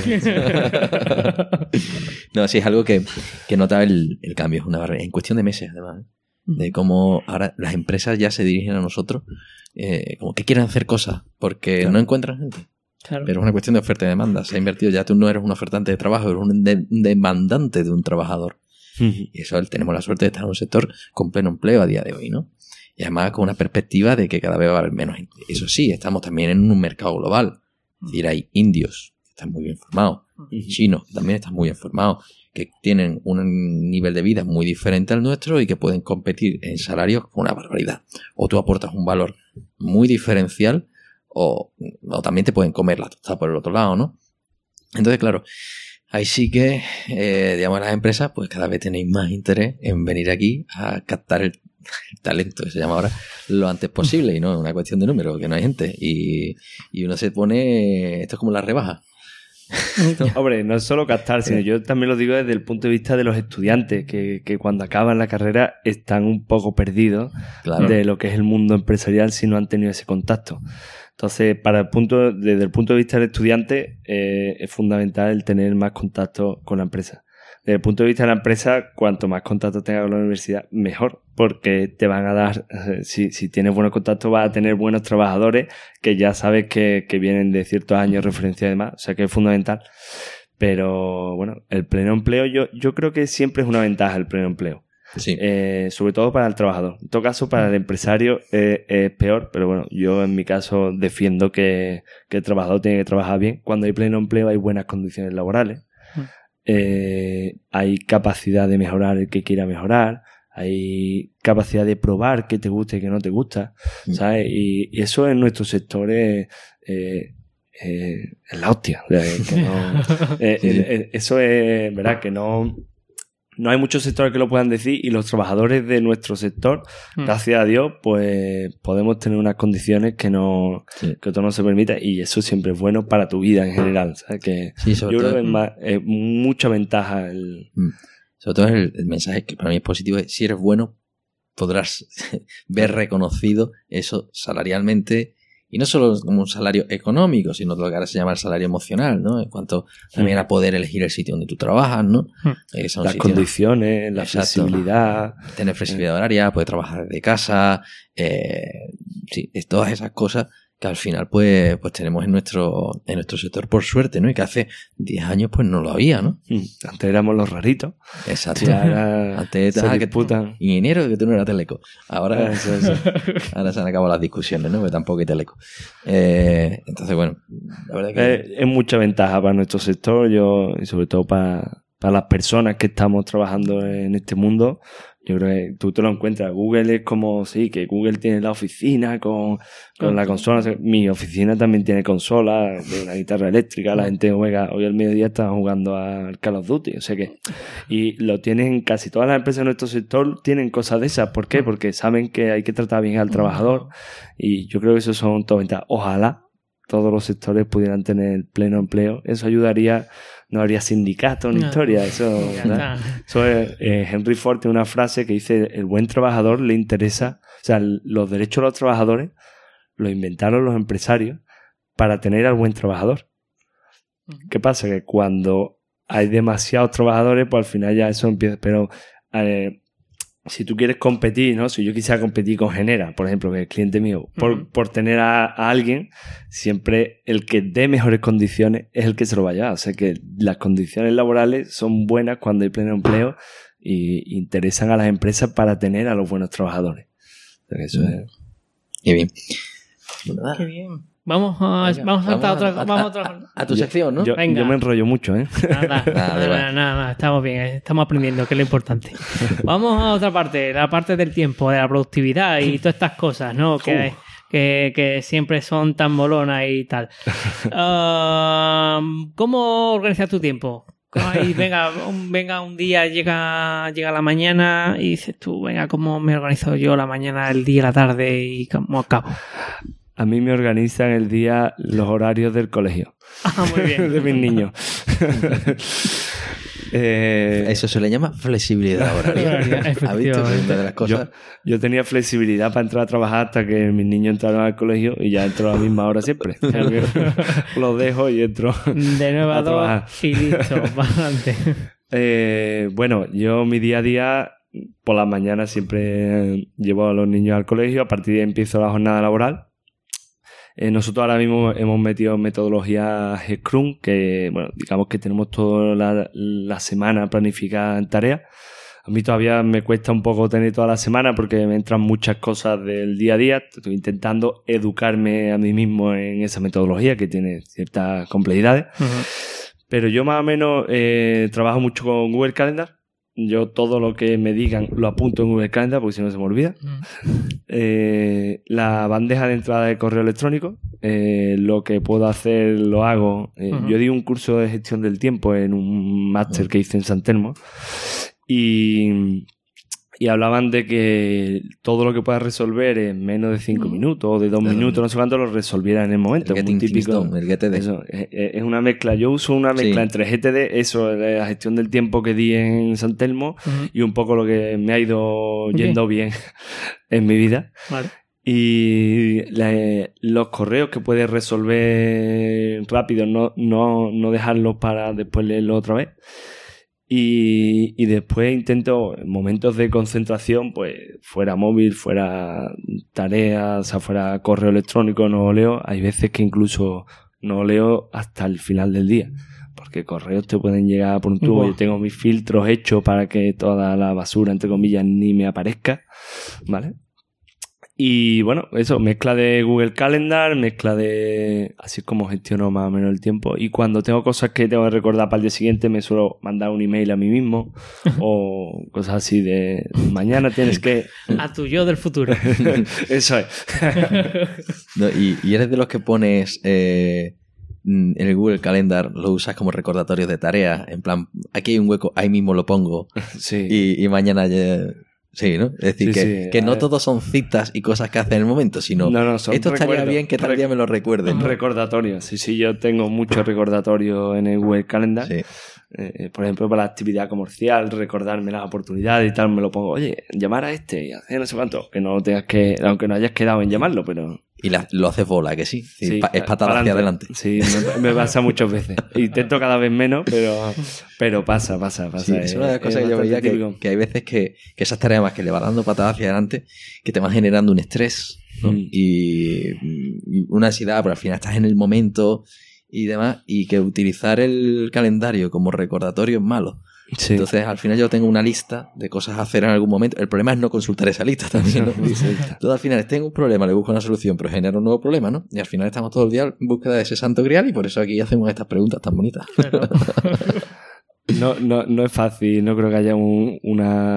bien. No, sí, es algo que nota el cambio. Es una barrera. En cuestión de meses, además. De cómo ahora las empresas ya se dirigen a nosotros como que quieren hacer cosas porque no encuentran gente. Claro. Pero es una cuestión de oferta y demanda. Se ha invertido, ya tú no eres un ofertante de trabajo, eres un demandante de un trabajador. Y eso tenemos la suerte de estar en un sector con pleno empleo a día de hoy, ¿no? Y además con una perspectiva de que cada vez va a haber menos gente. Eso sí, estamos también en un mercado global. Es decir, hay indios que están muy bien formados, chinos que también están muy bien formados, que tienen un nivel de vida muy diferente al nuestro y que pueden competir en salarios con una barbaridad. O tú aportas un valor muy diferencial o también te pueden comer la tostada por el otro lado, ¿no? Entonces, claro, ahí sí que, digamos, las empresas pues cada vez tenéis más interés en venir aquí a captar el talento, que se llama ahora, lo antes posible, y no es una cuestión de número, que no hay gente. Y uno se pone... Esto es como la rebaja. Hombre, no es solo captar, sino yo también lo digo desde el punto de vista de los estudiantes, que cuando acaban la carrera están un poco perdidos de lo que es el mundo empresarial si no han tenido ese contacto. Entonces, desde el punto de vista del estudiante, es fundamental el tener más contacto con la empresa. Desde el punto de vista de la empresa, cuanto más contacto tengas con la universidad, mejor, porque te van a dar, si tienes buenos contactos, vas a tener buenos trabajadores que ya sabes que vienen de ciertos años de referencia y demás, o sea que es fundamental. Pero bueno, el pleno empleo, yo creo que siempre es una ventaja el pleno empleo. Sí. Sobre todo para el trabajador. En todo caso, para el empresario es peor, pero bueno, yo en mi caso defiendo que el trabajador tiene que trabajar bien. Cuando hay pleno empleo hay buenas condiciones laborales. Hay capacidad de mejorar el que quiera mejorar, hay capacidad de probar qué te gusta y qué no te gusta, ¿sabes? Y eso en nuestro sector es la hostia. Eso es verdad que no hay muchos sectores que lo puedan decir, y los trabajadores de nuestro sector, gracias a Dios, pues podemos tener unas condiciones que otro no se permita, y eso siempre es bueno para tu vida en general, ¿sabes? Que yo creo que es mucha ventaja sobre todo el mensaje que para mí es positivo, es si eres bueno podrás ver reconocido eso salarialmente. Y no solo como un salario económico, sino lo que ahora se llama el salario emocional, ¿no? En cuanto también a poder elegir el sitio donde tú trabajas, ¿no? Las condiciones, la flexibilidad. Tener flexibilidad horaria, poder trabajar desde casa. Sí, es todas esas cosas que al final pues tenemos en nuestro sector por suerte, ¿no? Y que hace 10 años pues no lo había, ¿no? Antes éramos los raritos. Exacto. Antes se disputan. Ingeniero, que tú no eras teleco. Ahora, ahora se han acabado las discusiones, ¿no? Porque tampoco hay teleco. Entonces, bueno, la verdad que... Es mucha ventaja para nuestro sector, y sobre todo para las personas que estamos trabajando en este mundo, Yo creo que tú te lo encuentras. Google es como, sí, que Google tiene la oficina con la consola. Mi oficina también tiene consola, de una guitarra eléctrica. La gente juega, hoy al mediodía están jugando al Call of Duty. O sea que, y lo tienen casi todas las empresas de nuestro sector, tienen cosas de esas. ¿Por qué? Porque saben que hay que tratar bien al trabajador. Y yo creo que eso son todas ventajas. Ojalá todos los sectores pudieran tener pleno empleo. Eso ayudaría. No habría sindicatos ni historia. Eso es, Henry Ford tiene una frase que dice: el buen trabajador le interesa, o sea, los derechos de los trabajadores los inventaron los empresarios para tener al buen trabajador. ¿Qué pasa? Que cuando hay demasiados trabajadores, pues al final ya eso empieza. Pero si tú quieres competir, ¿no? Si yo quisiera competir con Genera, por ejemplo, que es el cliente mío, por tener a alguien, siempre el que dé mejores condiciones es el que se lo va a llevar. O sea que las condiciones laborales son buenas cuando hay pleno empleo y interesan a las empresas para tener a los buenos trabajadores. O sea que eso es... Qué bien. Qué bien. Vamos a saltar a tu sección, ¿no? Yo me enrollo mucho, ¿eh? Nada, estamos bien, estamos aprendiendo, que es lo importante. Vamos a otra parte, la parte del tiempo, de la productividad y todas estas cosas, ¿no? Que siempre son tan molonas y tal. ¿Cómo organizas tu tiempo? Ahí, venga, un día llega la mañana y dices tú, venga, ¿cómo me organizo yo la mañana, el día, la tarde y cómo acabo? A mí me organizan el día los horarios del colegio. Muy bien. De mis niños. Eso se le llama flexibilidad horaria. ¿Has visto? De las cosas. Yo tenía flexibilidad para entrar a trabajar hasta que mis niños entraron al colegio y ya entro a la misma hora siempre. Los dejo y entro de nuevo a trabajar. Y listo, para adelante. Bueno, yo mi día a día, por las mañanas siempre llevo a los niños al colegio. A partir de ahí empiezo la jornada laboral. Nosotros ahora mismo hemos metido metodología Scrum, que bueno, digamos que tenemos toda la semana planificada en tareas. A mí todavía me cuesta un poco tener toda la semana porque me entran muchas cosas del día a día. Estoy intentando educarme a mí mismo en esa metodología que tiene ciertas complejidades. Pero yo más o menos trabajo mucho con Google Calendar. Yo todo lo que me digan lo apunto en Google Calendar porque si no se me olvida. La bandeja de entrada de correo electrónico, lo que puedo hacer lo hago. Yo di un curso de gestión del tiempo en un máster que hice en San Telmo y hablaban de que todo lo que puedas resolver en menos de 5 minutos o de 2 minutos, no sé cuánto, lo resolviera en el momento. El típico, el GTD. Eso, es una mezcla. Yo uso una mezcla entre GTD, eso, la gestión del tiempo que di en San Telmo y un poco lo que me ha ido yendo bien en mi vida. Vale. Y los correos que puedes resolver rápido, no dejarlos para después leerlo otra vez. Y después intento, en momentos de concentración, pues fuera móvil, fuera tareas, o sea, fuera correo electrónico, no leo. Hay veces que incluso no leo hasta el final del día, porque correos te pueden llegar por un tubo. Yo tengo mis filtros hechos para que toda la basura, entre comillas, ni me aparezca, ¿vale? Y bueno, eso, mezcla de Google Calendar, mezcla de... Así es como gestiono más o menos el tiempo. Y cuando tengo cosas que tengo que recordar para el día siguiente, me suelo mandar un email a mí mismo o cosas así de... Mañana tienes que... A tu yo del futuro. Eso es. No, y eres de los que pones... en el Google Calendar lo usas como recordatorios de tareas. En plan, aquí hay un hueco, ahí mismo lo pongo. Sí. Y mañana ya... Sí, ¿no? Es decir, que no todos son citas y cosas que hacen en el momento, sino esto estaría bien que tal día me lo recuerden, ¿no? Recordatorios. Sí, yo tengo muchos recordatorios en el Google Calendar. Sí. Por ejemplo, para la actividad comercial, recordarme las oportunidades y tal, me lo pongo, oye, llamar a este y hacer no sé cuánto, que no tengas que, aunque no hayas quedado en llamarlo, pero... Y lo haces bola, que sí. Sí, es patada hacia adelante. Sí, me pasa muchas veces. Intento cada vez menos, pero pasa. Sí, es una de las cosas que yo veía que hay veces que esas tareas más que le va dando patadas hacia adelante, que te van generando un estrés, ¿no? Y una ansiedad, pero al final estás en el momento y demás, y que utilizar el calendario como recordatorio es malo. Sí. Entonces, al final yo tengo una lista de cosas a hacer en algún momento. El problema es no consultar esa lista también, ¿no? Entonces, al final tengo un problema, le busco una solución, pero genero un nuevo problema, ¿no? Y al final estamos todo el día en búsqueda de ese santo grial y por eso aquí hacemos estas preguntas tan bonitas. No es fácil, no creo que haya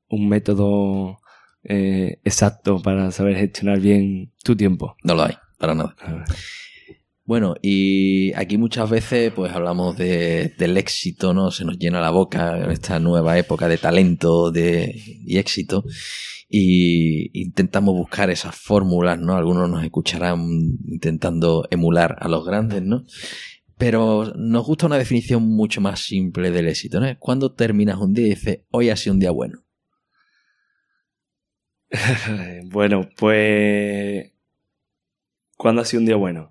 un método exacto para saber gestionar bien tu tiempo. No lo hay, para nada. Bueno, y aquí muchas veces pues hablamos del éxito, ¿no? Se nos llena la boca en esta nueva época de talento y éxito y intentamos buscar esas fórmulas, ¿no? Algunos nos escucharán intentando emular a los grandes, ¿no? Pero nos gusta una definición mucho más simple del éxito, ¿no? Cuando terminas un día y dices, hoy ha sido un día bueno. Bueno, pues... ¿Cuándo ha sido un día bueno?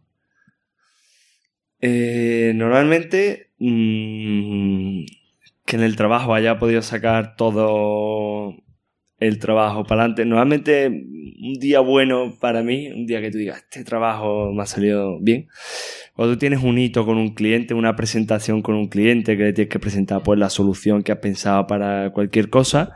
Normalmente que en el trabajo haya podido sacar todo el trabajo para adelante. Normalmente un día bueno para mí, un día que tú digas, este trabajo me ha salido bien. Cuando tú tienes un hito con un cliente, una presentación con un cliente que le tienes que presentar pues la solución que has pensado para cualquier cosa,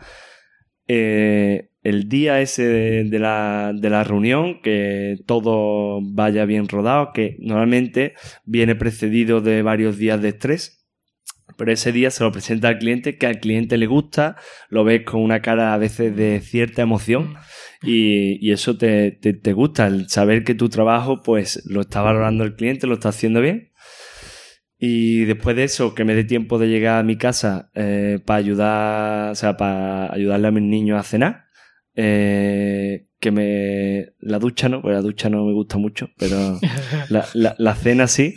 el día ese de la reunión, que todo vaya bien rodado, que normalmente viene precedido de varios días de estrés, pero ese día se lo presenta al cliente, que al cliente le gusta, lo ves con una cara a veces de cierta emoción y eso te gusta, el saber que tu trabajo pues lo está valorando el cliente, lo está haciendo bien. Y después de eso, que me dé tiempo de llegar a mi casa para ayudarle a mis niños a cenar. La ducha no, porque la ducha no me gusta mucho, pero la cena sí.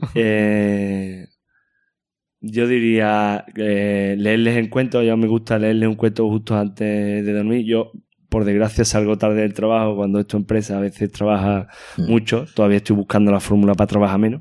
Yo diría leerles en cuentos. Yo me gusta leerles un cuento justo antes de dormir. Yo, por desgracia, salgo tarde del trabajo. Cuando es tu empresa a veces trabaja mucho. Todavía estoy buscando la fórmula para trabajar menos.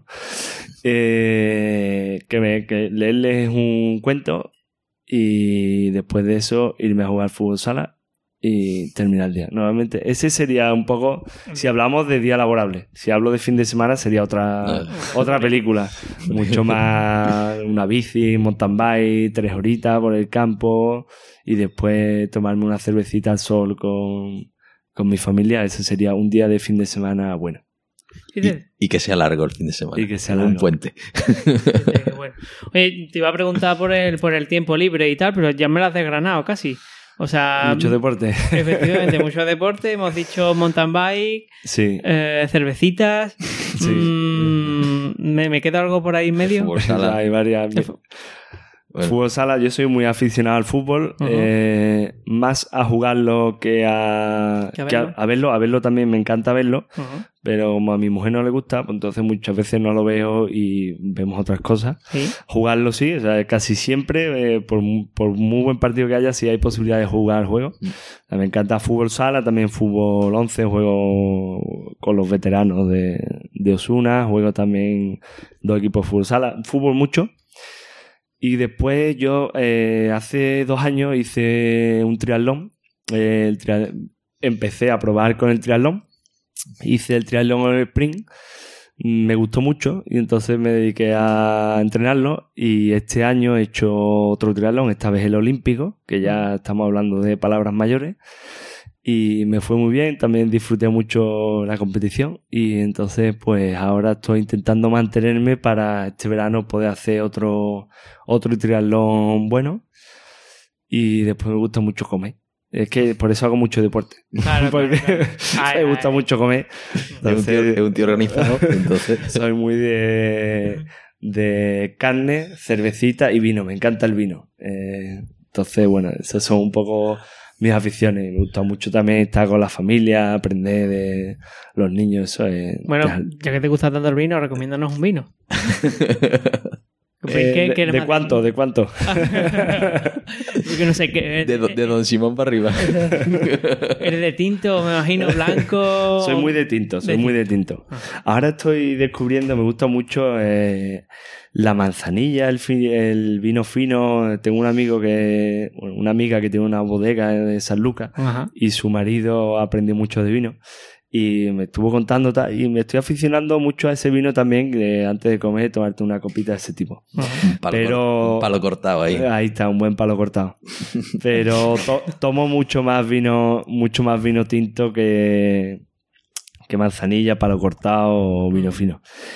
Que leerles un cuento y después de eso irme a jugar fútbol sala y terminar el día. Normalmente ese sería un poco, si hablamos de día laborable. Si hablo de fin de semana sería otra película. Mucho más una bici, mountain bike, 3 horitas por el campo y después tomarme una cervecita al sol con mi familia. Ese sería un día de fin de semana bueno. Y que sea largo el fin de semana. Y que sea largo. Un puente. Bueno. Oye, te iba a preguntar por el tiempo libre y tal, pero ya me lo has desgranado casi. O sea... Mucho deporte. Efectivamente, mucho deporte. Hemos dicho mountain bike, sí. Cervecitas. Sí. ¿Me queda algo por ahí en medio? Fútbol sala. Hay varias... Bueno. Fútbol sala, yo soy muy aficionado al fútbol, más a jugarlo que a verlo. A verlo también me encanta verlo, pero como a mi mujer no le gusta, pues entonces muchas veces no lo veo y vemos otras cosas. ¿Sí? Jugarlo sí, o sea, casi siempre, por muy buen partido que haya, sí hay posibilidad de jugar el juego. Me encanta fútbol sala, también fútbol 11, juego con los veteranos de Osuna, juego también 2 equipos de fútbol sala, fútbol mucho. Y después yo hace 2 años hice un triatlón. Empecé a probar con el triatlón. Hice el triatlón en el sprint. Me gustó mucho y entonces me dediqué a entrenarlo. Y este año he hecho otro triatlón, esta vez el olímpico, que ya estamos hablando de palabras mayores. Y me fue muy bien, también disfruté mucho la competición y entonces pues ahora estoy intentando mantenerme para este verano poder hacer otro triatlón bueno y después me gusta mucho comer. Es que por eso hago mucho deporte. Claro, porque me gusta mucho comer. Entonces, es un tío organizado, entonces... Soy muy de carne, cervecita y vino. Me encanta el vino. Entonces, bueno, esos son un poco... mis aficiones. Me gusta mucho también estar con la familia, aprender de los niños. Eso es... Bueno, ya que te gusta tanto el vino, recomiéndanos un vino. ¿De cuánto? ¿De cuánto? Porque no sé qué. De Don Simón para arriba. ¿Eres de tinto, me imagino, blanco? Soy muy de tinto, muy de tinto. Ahora estoy descubriendo, me gusta mucho la manzanilla, el vino fino. Tengo una amiga que tiene una bodega de San Lucas. Ajá. Y su marido aprendió mucho de vino. Y me estuvo contando y me estoy aficionando mucho a ese vino también, de antes de comer tomarte una copita de ese tipo. Un palo cortado ahí. Ahí está, un buen palo cortado. Pero tomo mucho más vino tinto que manzanilla, palo cortado o vino fino.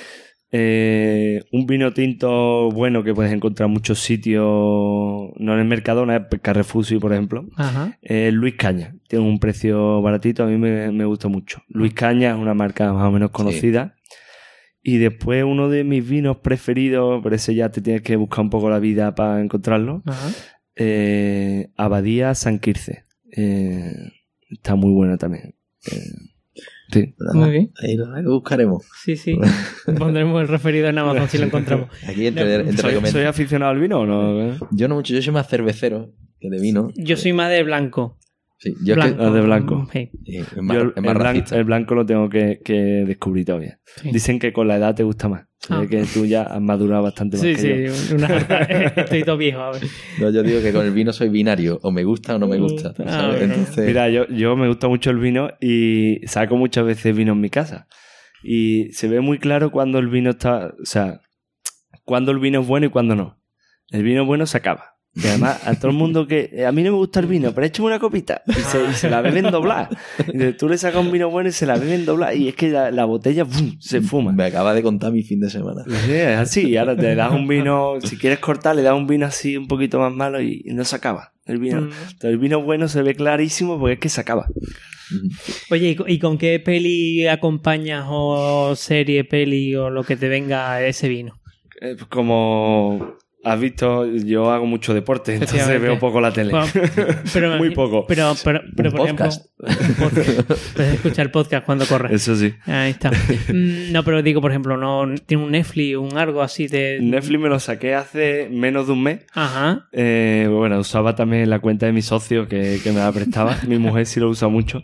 Un vino tinto bueno que puedes encontrar en muchos sitios, no en el Mercadona, es Carrefour, por ejemplo. Ajá. Luis Caña, tiene un precio baratito, a mí me gusta mucho. Luis Caña es una marca más o menos conocida. Sí. Y después uno de mis vinos preferidos, pero ese ya te tienes que buscar un poco la vida para encontrarlo. Ajá. Abadía San Quirce. Está muy bueno también. Sí. Muy bien. Ahí lo buscaremos. Sí. Pondremos el referido en Amazon si lo encontramos. Aquí entre ¿Soy aficionado al vino o no? Yo no mucho, yo soy más cervecero que de vino. Yo soy más de blanco. Sí, yo blanco. Es que, de blanco. Sí. El blanco lo tengo que descubrir todavía. Sí. Dicen que con la edad te gusta más. Que tú ya has madurado bastante más que yo. Estoy todo viejo, a ver. No, yo digo que con el vino soy binario. O me gusta o no me gusta. Entonces... Mira, yo me gusta mucho el vino y saco muchas veces vino en mi casa. Y se ve muy claro cuando el vino está... O sea, cuando el vino es bueno y cuando no. El vino bueno se acaba. Y además, a todo el mundo que... A mí no me gusta el vino, pero échame una copita. Y se la beben doblar. Entonces, tú le sacas un vino bueno y se la beben doblar. Y es que la botella ¡bum!, se fuma. Me acaba de contar mi fin de semana. Sí, es así. Y ahora te das un vino... Si quieres cortar, le das un vino así un poquito más malo y no se acaba. El vino. Entonces, el vino bueno se ve clarísimo porque es que se acaba. Oye, ¿y con qué peli acompañas o serie, peli o lo que te venga ese vino? Como... Has visto, yo hago mucho deporte, entonces veo poco la tele. Pero muy poco. Pero por podcast. Ejemplo, puedes escuchar podcast cuando corres. Eso sí. Ahí está. No, pero digo, por ejemplo, no tiene un Netflix, un algo así de... Netflix me lo saqué hace menos de un mes. Ajá. Bueno, usaba también la cuenta de mi socio que me la prestaba. Mi mujer sí lo usa mucho.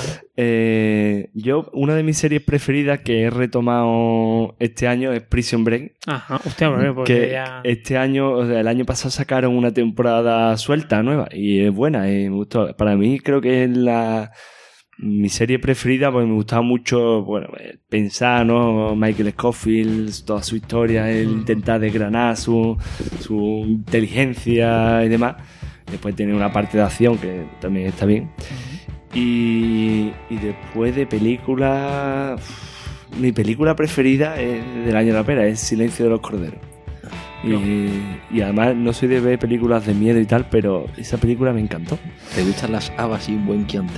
Yo, una de mis series preferidas que he retomado este año es Prison Break. Ajá. Hostia, porque que ya... este año, o sea, el año pasado sacaron una temporada suelta, nueva, y es buena, y me gustó. Para mí creo que es mi serie preferida, porque me gustaba mucho, bueno, pensar, ¿no? Michael Scofield, toda su historia, el intentar desgranar su inteligencia y demás. Después tiene una parte de acción que también está bien. Y después de película, mi película preferida es del año de la pera, es Silencio de los Corderos. Y además no soy de ver películas de miedo y tal, pero esa película me encantó. ¿Te gustan las habas y un buen quiante?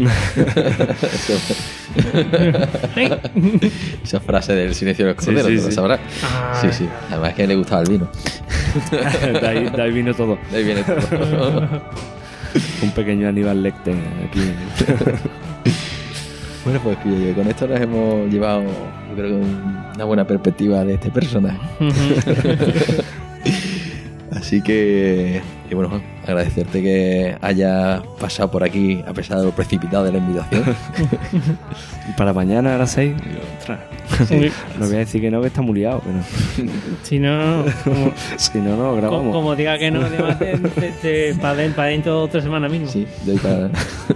Esa frase del Silencio de los Corderos, sí, lo sabrás. Sí. Además que le gustaba el vino. de ahí vino todo. De ahí viene todo. Un pequeño Aníbal Lecter aquí. Bueno, pues con esto nos hemos llevado, yo creo que una buena perspectiva de este personaje. Así que bueno, agradecerte que hayas pasado por aquí a pesar de lo precipitado de la invitación. Y para mañana a las 6, sí. No voy a decir que no, que está muy liado, pero... Si no, no grabamos. Como diga que no, para dentro de 3 semanas mismo. Sí, doy para...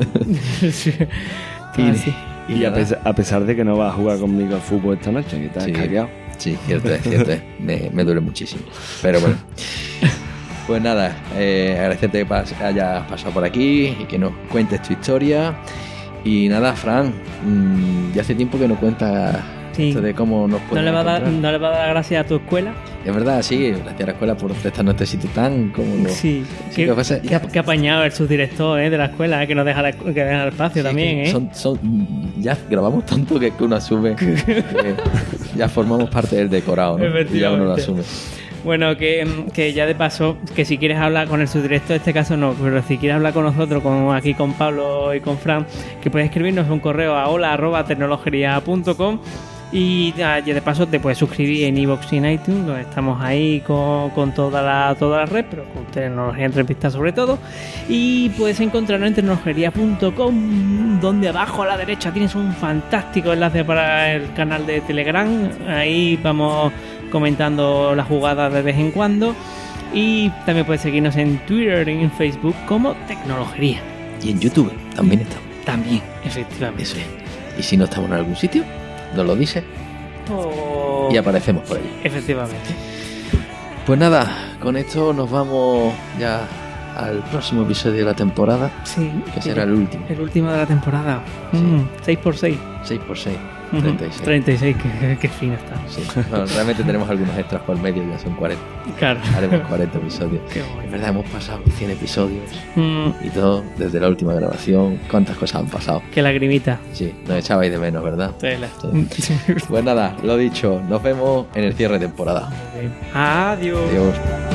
Sí. Y a pesar de que no vas a jugar conmigo al fútbol esta noche, que estás caqueado. Sí, cierto es. Me duele muchísimo. Pero bueno. Pues nada, agradecerte que hayas pasado por aquí y que nos cuentes tu historia. Y nada, Fran, ya hace tiempo que nos cuentas esto de cómo nos puedes encontrar. ¿No le va a dar gracias a tu escuela? Es verdad, sí, gracias a la escuela por prestarnos este sitio tan cómodo. Sí, que apañado el subdirector de la escuela, que nos deja el espacio también. Ya grabamos tanto que uno asume que ya formamos parte del decorado, ¿no? Y ya uno lo asume. Bueno, que ya de paso, que si quieres hablar con el subdirector, en este caso no, pero si quieres hablar con nosotros, aquí con Pablo y con Fran, que puedes escribirnos un correo a hola@tecnologería.com. Y de paso te puedes suscribir en iVoox y en iTunes, donde estamos ahí con toda la red, pero con Tecnología Entrevista sobre todo. Y puedes encontrarlo en tecnologería.com, donde abajo a la derecha tienes un fantástico enlace para el canal de Telegram. Ahí vamos comentando las jugadas de vez en cuando. Y también puedes seguirnos en Twitter y en Facebook como Tecnologería. Y en YouTube también estamos. También, efectivamente. Eso es. Y si no estamos en algún sitio, nos lo dice y aparecemos por ahí. Efectivamente. Pues nada, con esto nos vamos ya al próximo episodio de la temporada, Sí. que será el último. El último de la temporada. Sí. 6x6. 6x6, 36. 36, qué fino está. Sí. No, realmente tenemos algunos extras por medio, ya son 40. Claro. Haremos 40 episodios. Qué bueno. Es verdad, hemos pasado 100 episodios Mm, y todo desde la última grabación. ¿Cuántas cosas han pasado? qué lagrimita. Sí, nos echabais de menos, ¿verdad? Tela. Sí. Pues nada, lo dicho, nos vemos en el cierre de temporada. Adiós. Adiós.